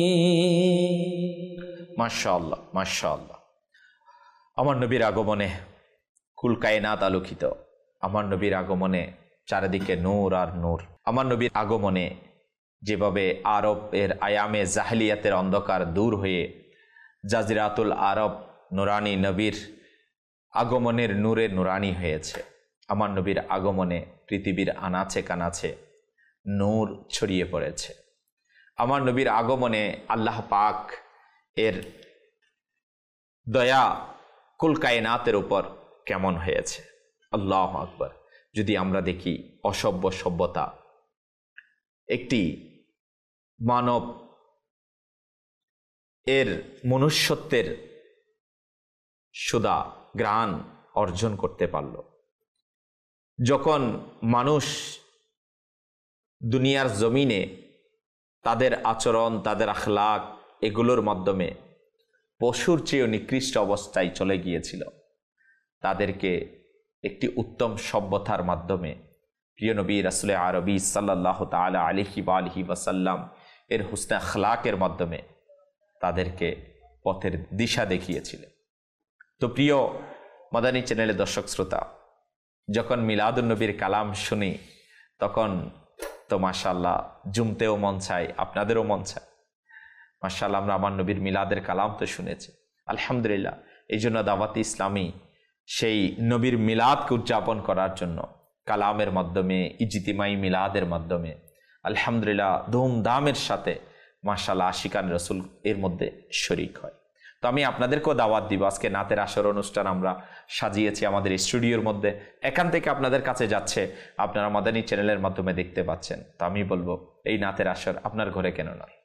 মাশাআল্লাহ মাশাআল্লাহ। আমার নবীর আগমনে কুল কায়নাত আলোকিত, আমার নবীর আগমনে চারিদিকে নূর আর নূর। আমার নবীর আগমনে যেভাবে আরবের আয়ামে জাহেলিয়াতের অন্ধকার দূর হয়ে জাজিরাতুল আরব নুরানি নবীর আগমনের নূরে নুরানি হয়েছে, আমার নবীর আগমনে পৃথিবীর আনাচে কানাচে নূর ছড়িয়ে পড়েছে। আমার নবীর আগমনে আল্লাহ পাক এর দয়া কুল কায়নাতের উপর কেমন হয়েছে। আল্লাহু আকবার। যদি আমরা দেখি অসভ্য সভ্যতা একটি মানব এর মনুষ্যত্বের সুদা গ্রাণ অর্জন করতে পারল, যখন মানুষ দুনিয়ার জমিনে তাদের আচরণ তাদের আখলাক এগুলোর মাধ্যমে পশুর চেয়েও নিকৃষ্ট অবস্থায় চলে গিয়েছিল, তাদেরকে একটি উত্তম সভ্যতার মাধ্যমে প্রিয় নবী রাসূল আরবি সাল্লাল্লাহু তাআলা আলাইহি ওয়া আলিহি ওয়াসাল্লাম এর হুসনে আখলাকের মাধ্যমে তাদেরকে পথের দিশা দেখিয়েছিলেন। তো প্রিয় মাদানী চ্যানেলের দর্শক শ্রোতা, যখন মিলাদুন নবীর কালাম শুনি তখন তো মাশাআল্লাহ জুমতেও মন চায়, আপনাদেরও মন চায়। মাশাআল্লাহ আমরা আমার নবীর মিলাদের কালাম তো শুনেছি, আলহামদুলিল্লাহ। এই জন্য দাওয়াত ইসলামী সেই নবীর মিলাদকে উদযাপন করার জন্য কালামের মাধ্যমে ইজতিমাই মিলাদের মাধ্যমে আলহামদুলিল্লাহ ধুমধামের সাথে মাশাআল্লাহ আশিকান রসুল এর মধ্যে শরিক হয়। তো আমি আপনাদেরকেও দাওয়াত দিব, আজকে নাতের আসর অনুষ্ঠান আমরা সাজিয়েছি আমাদের স্টুডিওর মধ্যে, এখান থেকে আপনাদের কাছে যাচ্ছে, আপনারা মাদানী চ্যানেলের মাধ্যমে দেখতে পাচ্ছেন। তো আমি বলবো এই নাতের আসর আপনার ঘরে কেন নয়,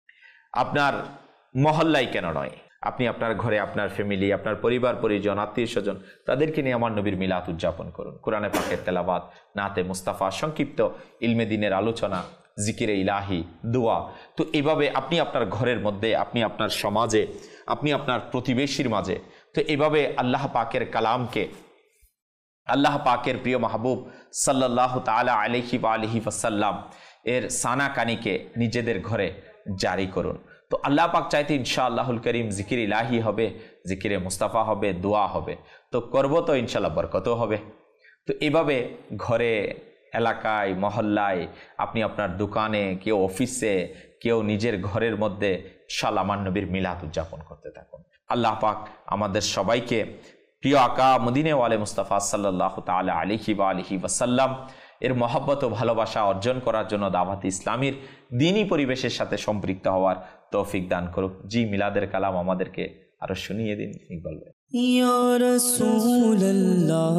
আপনার মহল্লায় কেন নয়, আপনি আপনার ঘরে আপনার ফ্যামিলি আপনার পরিবার পরিজন আত্মীয় স্বজন তাদেরকে নিয়ে আমার নবীর মিলাদ উদযাপন করুন। কোরআনে পাকের তেলাওয়াত, নাতে মুস্তাফা, সংক্ষিপ্ত ইলমে দিনের আলোচনা, জিকিরে ইলাহি, দোয়া। তো এভাবে আপনি আপনার ঘরের মধ্যে, আপনি আপনার সমাজে, আপনি আপনার প্রতিবেশীর মাঝে, তো এভাবে আল্লাহ পাকের কালামকে, আল্লাহ পাকের প্রিয় মাহবুব সাল্লাল্লাহু তাআলা আলাইহি ওয়া আলিহি ওয়াসাল্লাম এর সানা কানিকে নিজেদের ঘরে জারি করুন। তো আল্লাহ পাক চাইতে ইনশাআল্লাহুল করিম জিকির ইলাহি হবে, জিকিরে মুস্তাফা হবে, দোয়া হবে, তো করব তো ইনশাআল্লাহ বরকতও হবে। তো এভাবে ঘরে, এলাকায়, মহল্লায়, আপনি আপনার দোকানে, কেউ অফিসে, কেউ নিজের ঘরের মধ্যে ইনশাআল্লাহ আমার নবীর মিলাদ উদযাপন করতে থাকুন। আল্লাহ পাক আমাদের সবাইকে প্রিয় আকা মদিনে ওয়ালে মুস্তাফা সাল্লাল্লাহু তাআলা আলাইহি ওয়া আলিহি ওয়াসাল্লাম এর মহব্বত ও ভালোবাসা অর্জন করার জন্য দাওয়াত ইসলামীর দ্বীনি পরিবেশের সাথে সম্পৃক্ত হওয়ার তৌফিক দান করুক। জি মিলাদের কালাম আমাদেরকে আরো শুনিয়ে দিন ইকবাল ভাই। ইয়া রাসূলুল্লাহ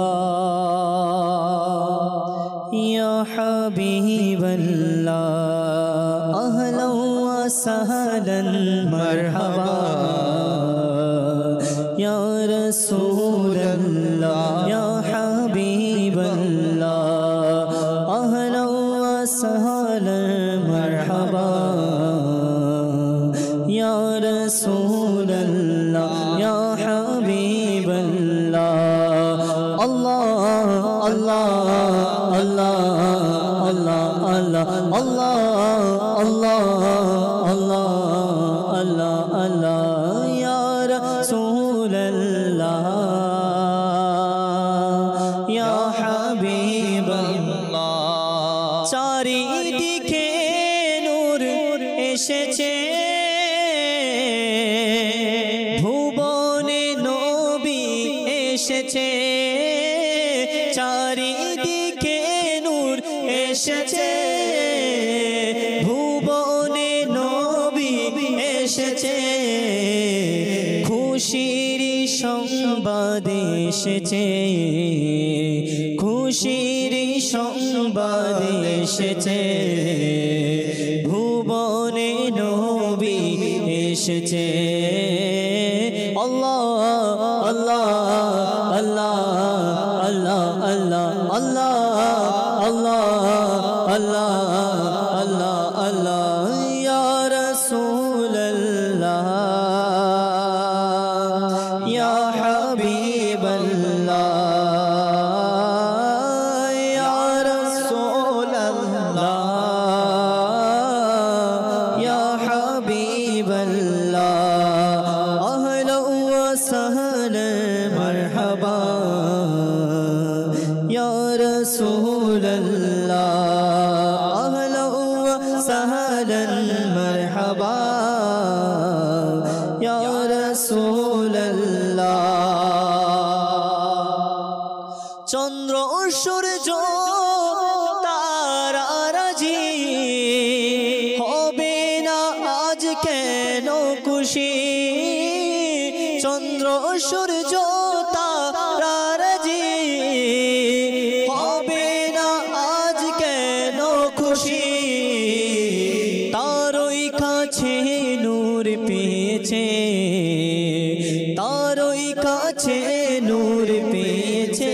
ইয়া হাবিবাল্লাহ আহলান ওয়া সাহলান মারহাবা ইয়া রাসূলুল্লাহ ইয়া হাবিবাল্লাহ আহলান ওয়া সাহলান মারহাবা ইয়া রাসূলুল্লাহ ইয়া হাবিবাল্লাহ আল্লাহ अल्लाह अल्लाह अल्लाह अल्लाह अल्लाह या रसूल अल्लाह या हबीब अल्लाह। चारिदिके नूर एसेছে ভুবনে নবী এসেছে চারিদিকে নূর এসেছে ভুবনে নবী এসেছে খুশির সংবাদ এসেছে খুশির সংবাদ এসেছে ভুবনে নবী এসেছে আল্লাহ আল্লাহ আল্লাহ আল্লাহ আল্লাহ আল্লাহ আল্লাহ আল্লাহ আল্লাহ আল্লাহ ইয়া রাসূলুল্লাহ ইয়া হাবিবাল্লাহ ইয়া রাসূলুল্লাহ ইয়া হাবিবাল্লাহ আহলা ওয়া সাহলা মারহাবা ইয়া রাসূলুল্লাহ আহলা ওয়া সাহলা মারহাবা ইয়া রাসূলুল্লাহ। চন্দ্র সূর্য তারারাজি হবে না আজ কেন খুশি চন্দ্র সূর্য তারারাজি হবে না আজ কেন খুশি তারই কাছে নূর পেয়েছে তারই কাছে নূর পেয়েছে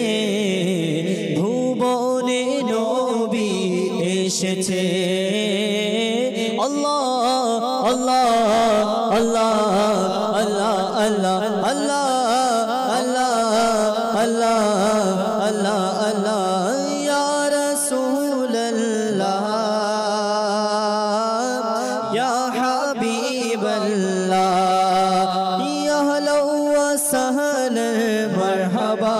ভুবনে নবী এসেছে আল্লাহ আল্লাহ আল্লাহ আল্লাহ আল্লাহ আল্লাহ আল্লাহ আল্লাহ আল্লাহ আল্লাহ ইয়া রাসূলুল্লাহ ইয়া হাবিবাল্লাহ ইয়া আহলা ওয়া সাহলা মারহাবা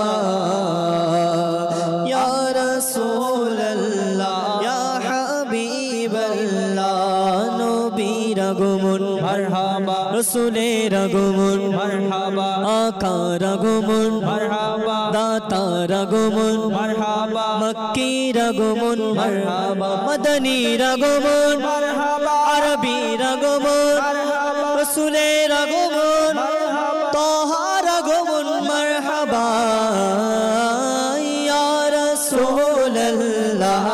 ইয়া রাসূলুল্লাহ ইয়া হাবিবাল্লাহ নবীর আগমন মারহাবা রাসূলের আগমন মারহাবা আকার আগমন মারহাবা দাতার আগমন মারহাবা মক্কির আগমন মারহাবা মদনীর আগমন মারহাবা আরবীর আগমন মারহাবা রাসূলের আগমন মারহাবা তাহার আগমন মারহাবা ইয়া রাসূলুল্লাহ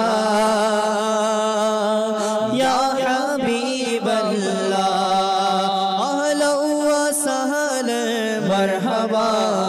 ইয়া হাবিবাল্লাহ আহলা ওয়া সাহলা মারহাবা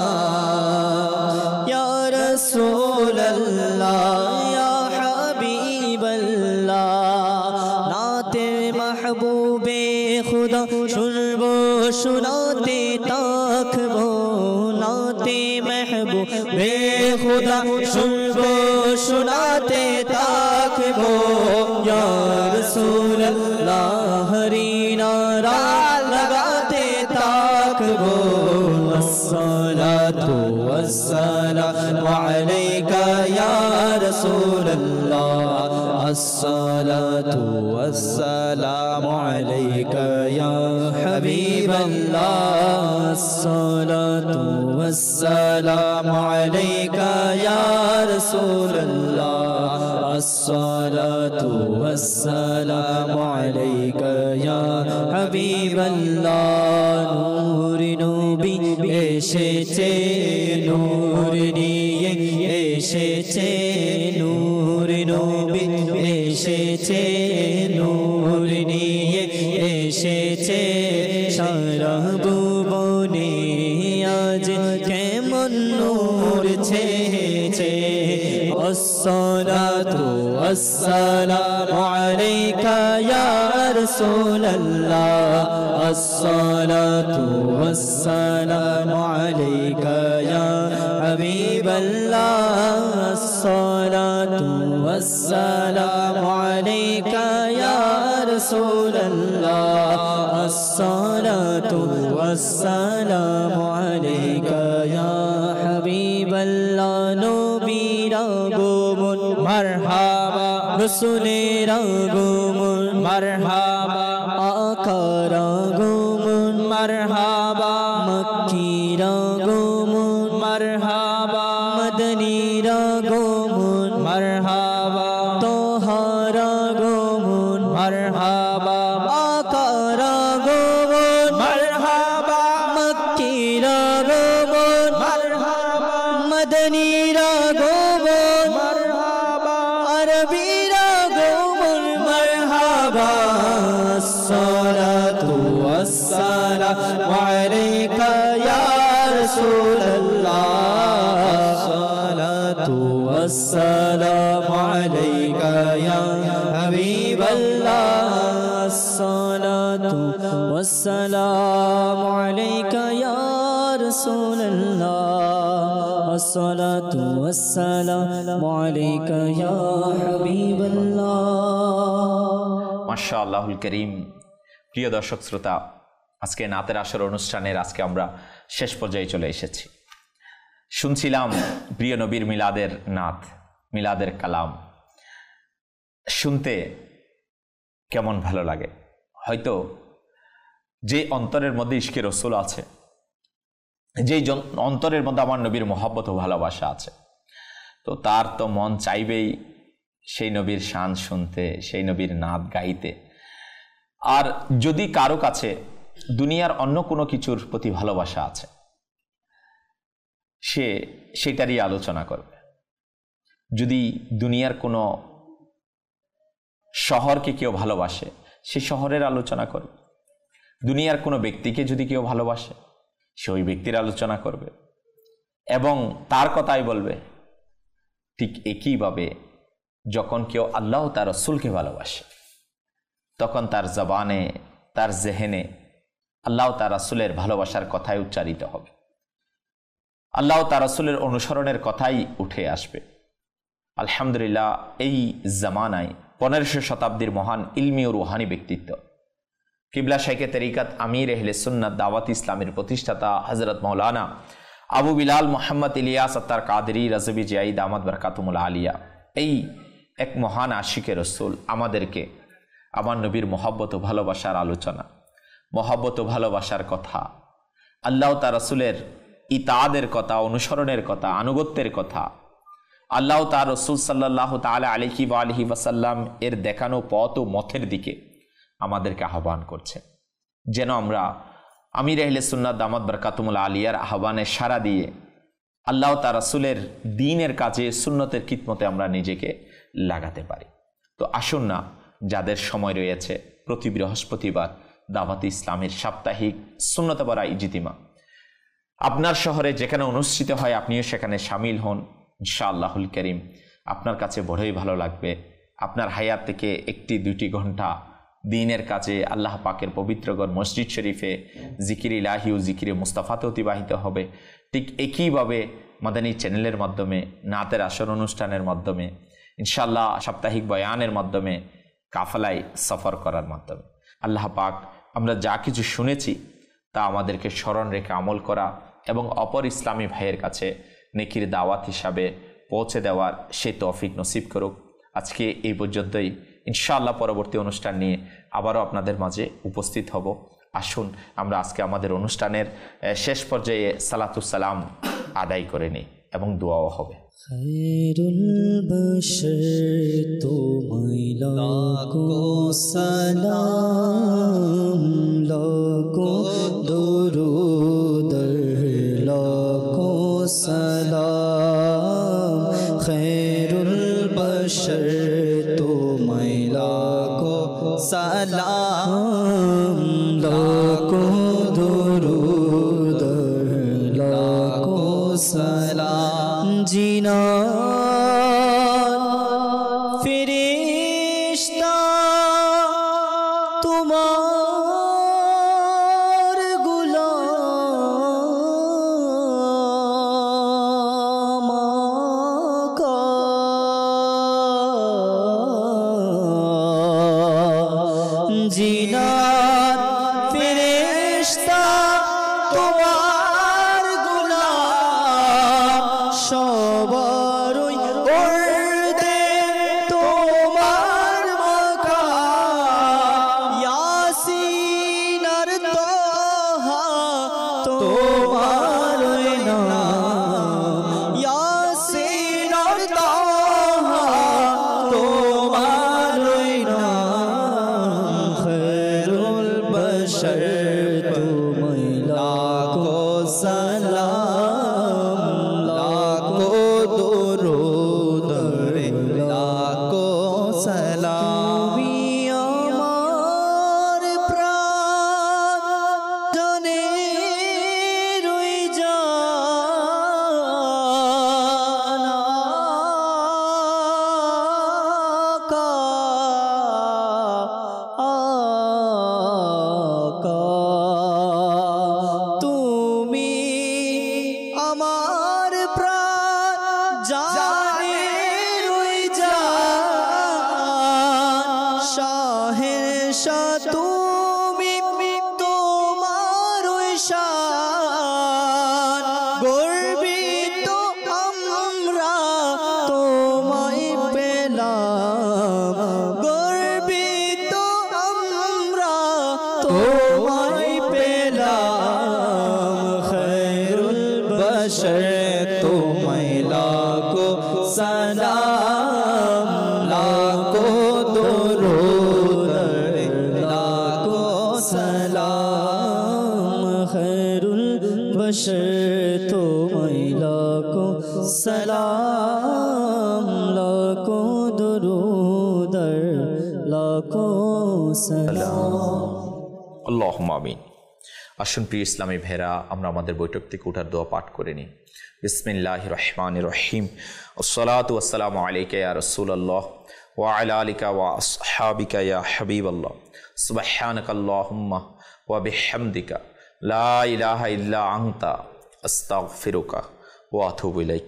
ইয়া রাসূলুল্লাহ ইয়া হাবিবাল্লাহ নাতে মাহবুবে খুদা শুনবো শোনাতে তাকবো নাতে মাহবুবে খুদা শুনবো শোনাতে তাকবো ইয়া রাসূলুল্লাহ হরি নারা लगाते ताकबो अस्सलातु वस्सलामु अलैका या रसूलल्लाह अस्सलातु वस्सलामु अलैका या हबीबल्लाह अस्सलातु वस्सलामु अलैका या रसूलल्लाह अस्सलातु वस्सलामु अलैका या हबीबल्लाह नूर नबी एसेছে नूर নিয়ে এসেছে নূর নবী এসেছে নূর নিয়ে এসেছে সারা ভুবনে আজ কেমন নূর ছেয়েছে আসসালাতু ওয়াসসালামু আলাইকা ইয়া রাসূলুল্লাহ আসসালাতু ওয়াসসালামু আলাইকা ইয়া হাবিবাল্লাহ আসসালাতু والسلام عليك يا رسول الله الصلاة والسلام عليك يا حبيب الله نبير আগমন মারহাবা রসুলের আগমন মারহাবা আকার আগমন মারহাবা মক্কির আগমন মারহাবা মদনীর আগমন মারহাবা তোহার আগমন মারহাবা আকার আগমন মারহাবা মক্কির আগমন মারহাবা মদনীর আগমন মারহাবা আরবীর আগমন মারহাবা الصلاة والسلام عليك يا رسول الله الصلاة والسلام عليك يا حبيب الله الصلاة والسلام عليك يا رسول الله الصلاة والسلام عليك يا حبيب الله মাশাআল্লাহুল করিম। প্রিয় দর্শক শ্রোতা, আজকে নাতের আসর অনুষ্ঠানের আজকে আমরা শেষ পর্যায়ে চলে এসেছি। শুনছিলাম প্রিয় নবীর মিলাদের নাত, মিলাদের কালাম। শুনতে কেমন ভালো লাগে। হয়তো যে অন্তরের মধ্যে ইশকে রসুল আছে, যেই অন্তরের মধ্যে আমার নবীর মহব্বত ও ভালোবাসা আছে, তো তার তো মন চাইবেই সেই নবীর শান শুনতে, সেই নবীর নাত গাইতে। আর যদি কারো কাছে দুনিয়ার অন্য কোনো কিছুর প্রতি ভালোবাসা আছে, সে সেটারই আলোচনা করবে। যদি দুনিয়ার কোনো শহরকে কেউ ভালোবাসে, সে শহরের আলোচনা করবে। দুনিয়ার কোনো ব্যক্তিকে যদি কেউ ভালোবাসে, সে ওই ব্যক্তির আলোচনা করবে এবং তার কথাই বলবে। ঠিক একইভাবে যখন কেউ আল্লাহ তার রসুলকে ভালোবাসে, তখন তার জবানে, তার জেহেনে আল্লাহ তার রসুলের ভালোবাসার কথাই উচ্চারিত হবে, আল্লাহ তার রসুলের অনুসরণের কথাই উঠে আসবে। আলহামদুলিল্লাহ, এই জামানায় 1500 শতাব্দীর মহান ইলমি ও রুহানি ব্যক্তিত্ব কিবলা শাইখে তরিকাত আমির আহলে সুন্নাত দাওয়াত ইসলামের প্রতিষ্ঠাতা হযরত মাওলানা আবু বিলাল মোহাম্মদ ইলিয়াস আত্তার কাদেরী রাজবি জিয়াই দামাত বরকাতুমুল আলিয়া, এই এক মহান আশিকে রসুল আমাদেরকে আমার নবীর মহব্বত ও ভালোবাসার আলোচনা, মহব্বত ও ভালোবাসার কথা, আল্লাহ তার রসুলের ইতাদের কথা, অনুসরণের কথা, আনুগত্যের কথা, আল্লাহ তার রসুল সাল্লাল্লাহু তাআলা আলাইহি ওয়া আলিহি ওয়াসাল্লাম এর দেখানো পথ ও মথের দিকে আমাদেরকে আহ্বান করছে। যেন আমরা আমির আহলে সুন্নাত দামাত বরকাতুমুল আলিয়ার আহ্বানে সাড়া দিয়ে আল্লাহ তার রাসূলের দ্বীনের কাজে, সুন্নতের খিদমতে আমরা নিজেকে লাগাতে পারি। তো আসুন না, যাদের সময় রয়েছে, প্রতি বৃহস্পতিবার দাওয়াত ইসলামের সাপ্তাহিক সুন্নতবরা ইজতিমা আপনার শহরে যেখানে অনুষ্ঠিত হয়, আপনিও সেখানে শামিল হন ইনশাআল্লাহুল করিম। আপনার কাছে বড়ই ভালো লাগবে। আপনার হায়াত থেকে 1-2 ঘন্টা দ্বীনের কাজে আল্লাহ পাকের পবিত্রগড় মসজিদ শরীফে জিকির ইলাহি ও জিকিরে মুস্তাফাতে অতিবাহিত হবে। ঠিক একইভাবে মাদানী চ্যানেলের মাধ্যমে, নাতের আসর অনুষ্ঠানের মাধ্যমে, ইনশাআল্লাহ সাপ্তাহিক বয়ানের মাধ্যমে, কাফেলায় সফর করার মাধ্যমে আল্লাহ পাক আমরা যা কিছু শুনেছি তা আমাদেরকে স্মরণ রেখে আমল করা এবং অপর ইসলামী ভাইয়ের কাছে নেকির দাওয়াত হিসাবে পৌঁছে দেওয়ার সে তৌফিক নসিব করুক। আজকে এই পর্যন্তই। ইনশাআল্লাহ পরবর্তী অনুষ্ঠান নিয়ে আবারও আপনাদের মাঝে উপস্থিত হব। আসুন আমরা আজকে আমাদের অনুষ্ঠানের শেষ পর্যায়ে সালাতুস সালাম আদায় করে নিই এবং দোয়াও হবে। খায়রুল বশর তোমায় লাখো সালাম, লাখো দুরূদ, লাখো সালাম। খায়রুল বশর তোমায় লাখো সালাম, লাখো দুরূদ, লাখো সালাম। জিনা ফেরেশতা তোমার গোলাম, আকা তাহা তোমারই নাম খৈরুল বশর তুমি লাখো সালাম লাখো দুরূদ লাখো সালাম তুমি আমার প্রাণ জানে রই জানা তুমি আমার প্রাণ জানে রই জান শাহের শাহ তুমি তোমার শান গর্বিত আমরা তোমায় পেলাম গর্বিত আমরা তোমায় পেলাম খৈরুল বশর তোমায় লাখো সালাম লাখো দুরূদ লাখো সালাম খৈরুল বশর তোমায় লাখো সালাম লাখো দুরূদ লাখো সালাম। আল্লাহুম্মা আমিন। আসুন প্রিয় ইসলামী ভাইরা, আমরা আমাদের বৈঠক থেকে উঠার দোয়া পাঠ করে নিই। বিসমিল্লাহির রহমানির রহিম। আসসালাতু ওয়াসসালামু আলাইকা ইয়া রাসূলুল্লাহ ওয়া আলা আলিকা ওয়া আসহাবিকা ইয়া হাবিবাল্লাহ। সুবহানাকাল্লাহুম্মা ওয়া বিহামদিকা লা ইলাহা ইল্লা আনতা আস্তাগফিরুকা ওয়া আতুবু ইলাইক।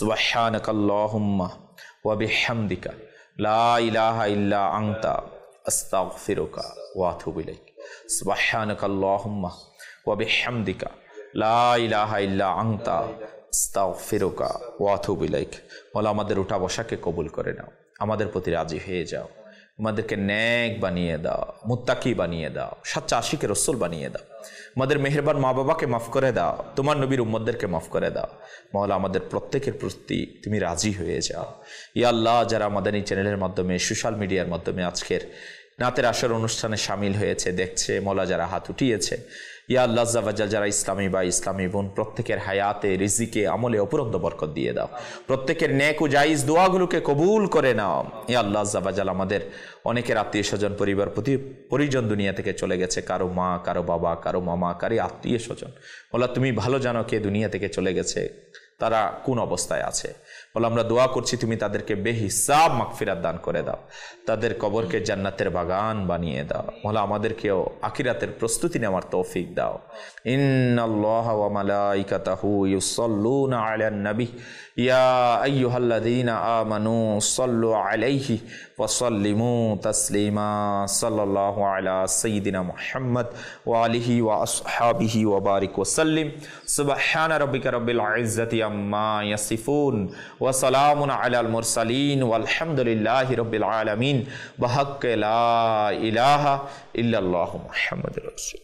সুবহানাকাল্লাহুম্মা ওয়া বিহামদিকা লা ইলাহা ইল্লা আনতা আস্তাগফিরুকা ওয়া আতুবু ইলাইক। সুবহানাকাল্লাহুম্মা ওয়া বিহামদিকা লা ইলাহা ইল্লা আনতা আস্তাগফিরুকা ওয়া আতুবু ইলাইক। মওলা আমাদের উঠা বসাকে কবুল করে নাও, আমাদের প্রতি রাজি হয়ে যাও, আমাদেরকে নেক বানিয়ে দাও, মুত্তাকি বানিয়ে দাও, সচ্চা আশিকে রসুল বানিয়ে দাও, আমাদের মেহেরবান মা বাবাকে মাফ করে দাও, তোমার নবীর উম্মতদেরকে মাফ করে দাও। মওলা আমাদের প্রত্যেকের প্রতি তুমি রাজি হয়ে যাও। ইয়া আল্লাহ, যারা আমাদের এই চ্যানেলের মাধ্যমে সোশ্যাল মিডিয়ার মাধ্যমে আজকের নাতের আসর অনুষ্ঠানে সামিল হয়েছে, দেখছে, মওলা যারা হাত উঠিয়েছে, ইয়া আল্লাহ জাওয়াজাল, যারা ইসলামী বা ইসলামী বোন, প্রত্যেকের হায়াতে রিজিকে আমলে অপুরন্ত বরকত দিয়ে দাও, প্রত্যেকের নেক ও জায়েজ দোয়াগুলোকে কবুল করে নাও। ইয়া আল্লাহ জাওয়াজাল, আমাদের অনেকের আত্মীয় স্বজন পরিবার পরিজন দুনিয়া থেকে চলে গেছে, কারো মা, কারো বাবা, কারো মামা, কারো আত্মীয় স্বজন। মওলা তুমি ভালো জানো কে দুনিয়া থেকে চলে গেছে, তারা কোন অবস্থায় আছে। বলে আমরা দোয়া করছি তুমি তাদেরকে বেহিসাব মাগফিরাত দান করে দাও, তাদের কবরকে জান্নাতের বাগান বানিয়ে দাও। মওলা আমাদেরকেও আখিরাতের প্রস্তুতি নেওয়ার তৌফিক দাও। ইন্নাল্লাহা ওয়া মালাইকাতাহু ইউসাল্লুনা আলান নবী ইয়া আইয়ুহাল্লাযীনা আমানু সাল্লু আলাইহি ওয়া সাল্লিমু তাসলিমা। সাল্লাল্লাহু আলা সাইয়্যিদিনা মুহাম্মদ ওয়া আলিহি ওয়া আসহাবিহি ওয়া বারিক ওয়া সাল্লিম। সুবহানা রাব্বিকা রাব্বিল ইজ্জাতি আম্মা ইয়াসিফুন ওয়া সালামুন আলাল মুরসালিন ওয়ালহামদুলিল্লাহি রাব্বিল আলামিন। বিহাক্কি লা ইলাহা ইল্লাল্লাহু মুহাম্মাদুর রাসূল।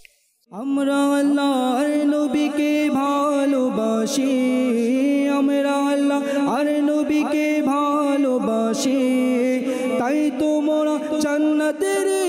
আমরা আল্লাহর নবীকে ভালোবাসি, আমরা আল্লাহর নবীকে ভালোবাসি, তাই তোমরা জান্নাতের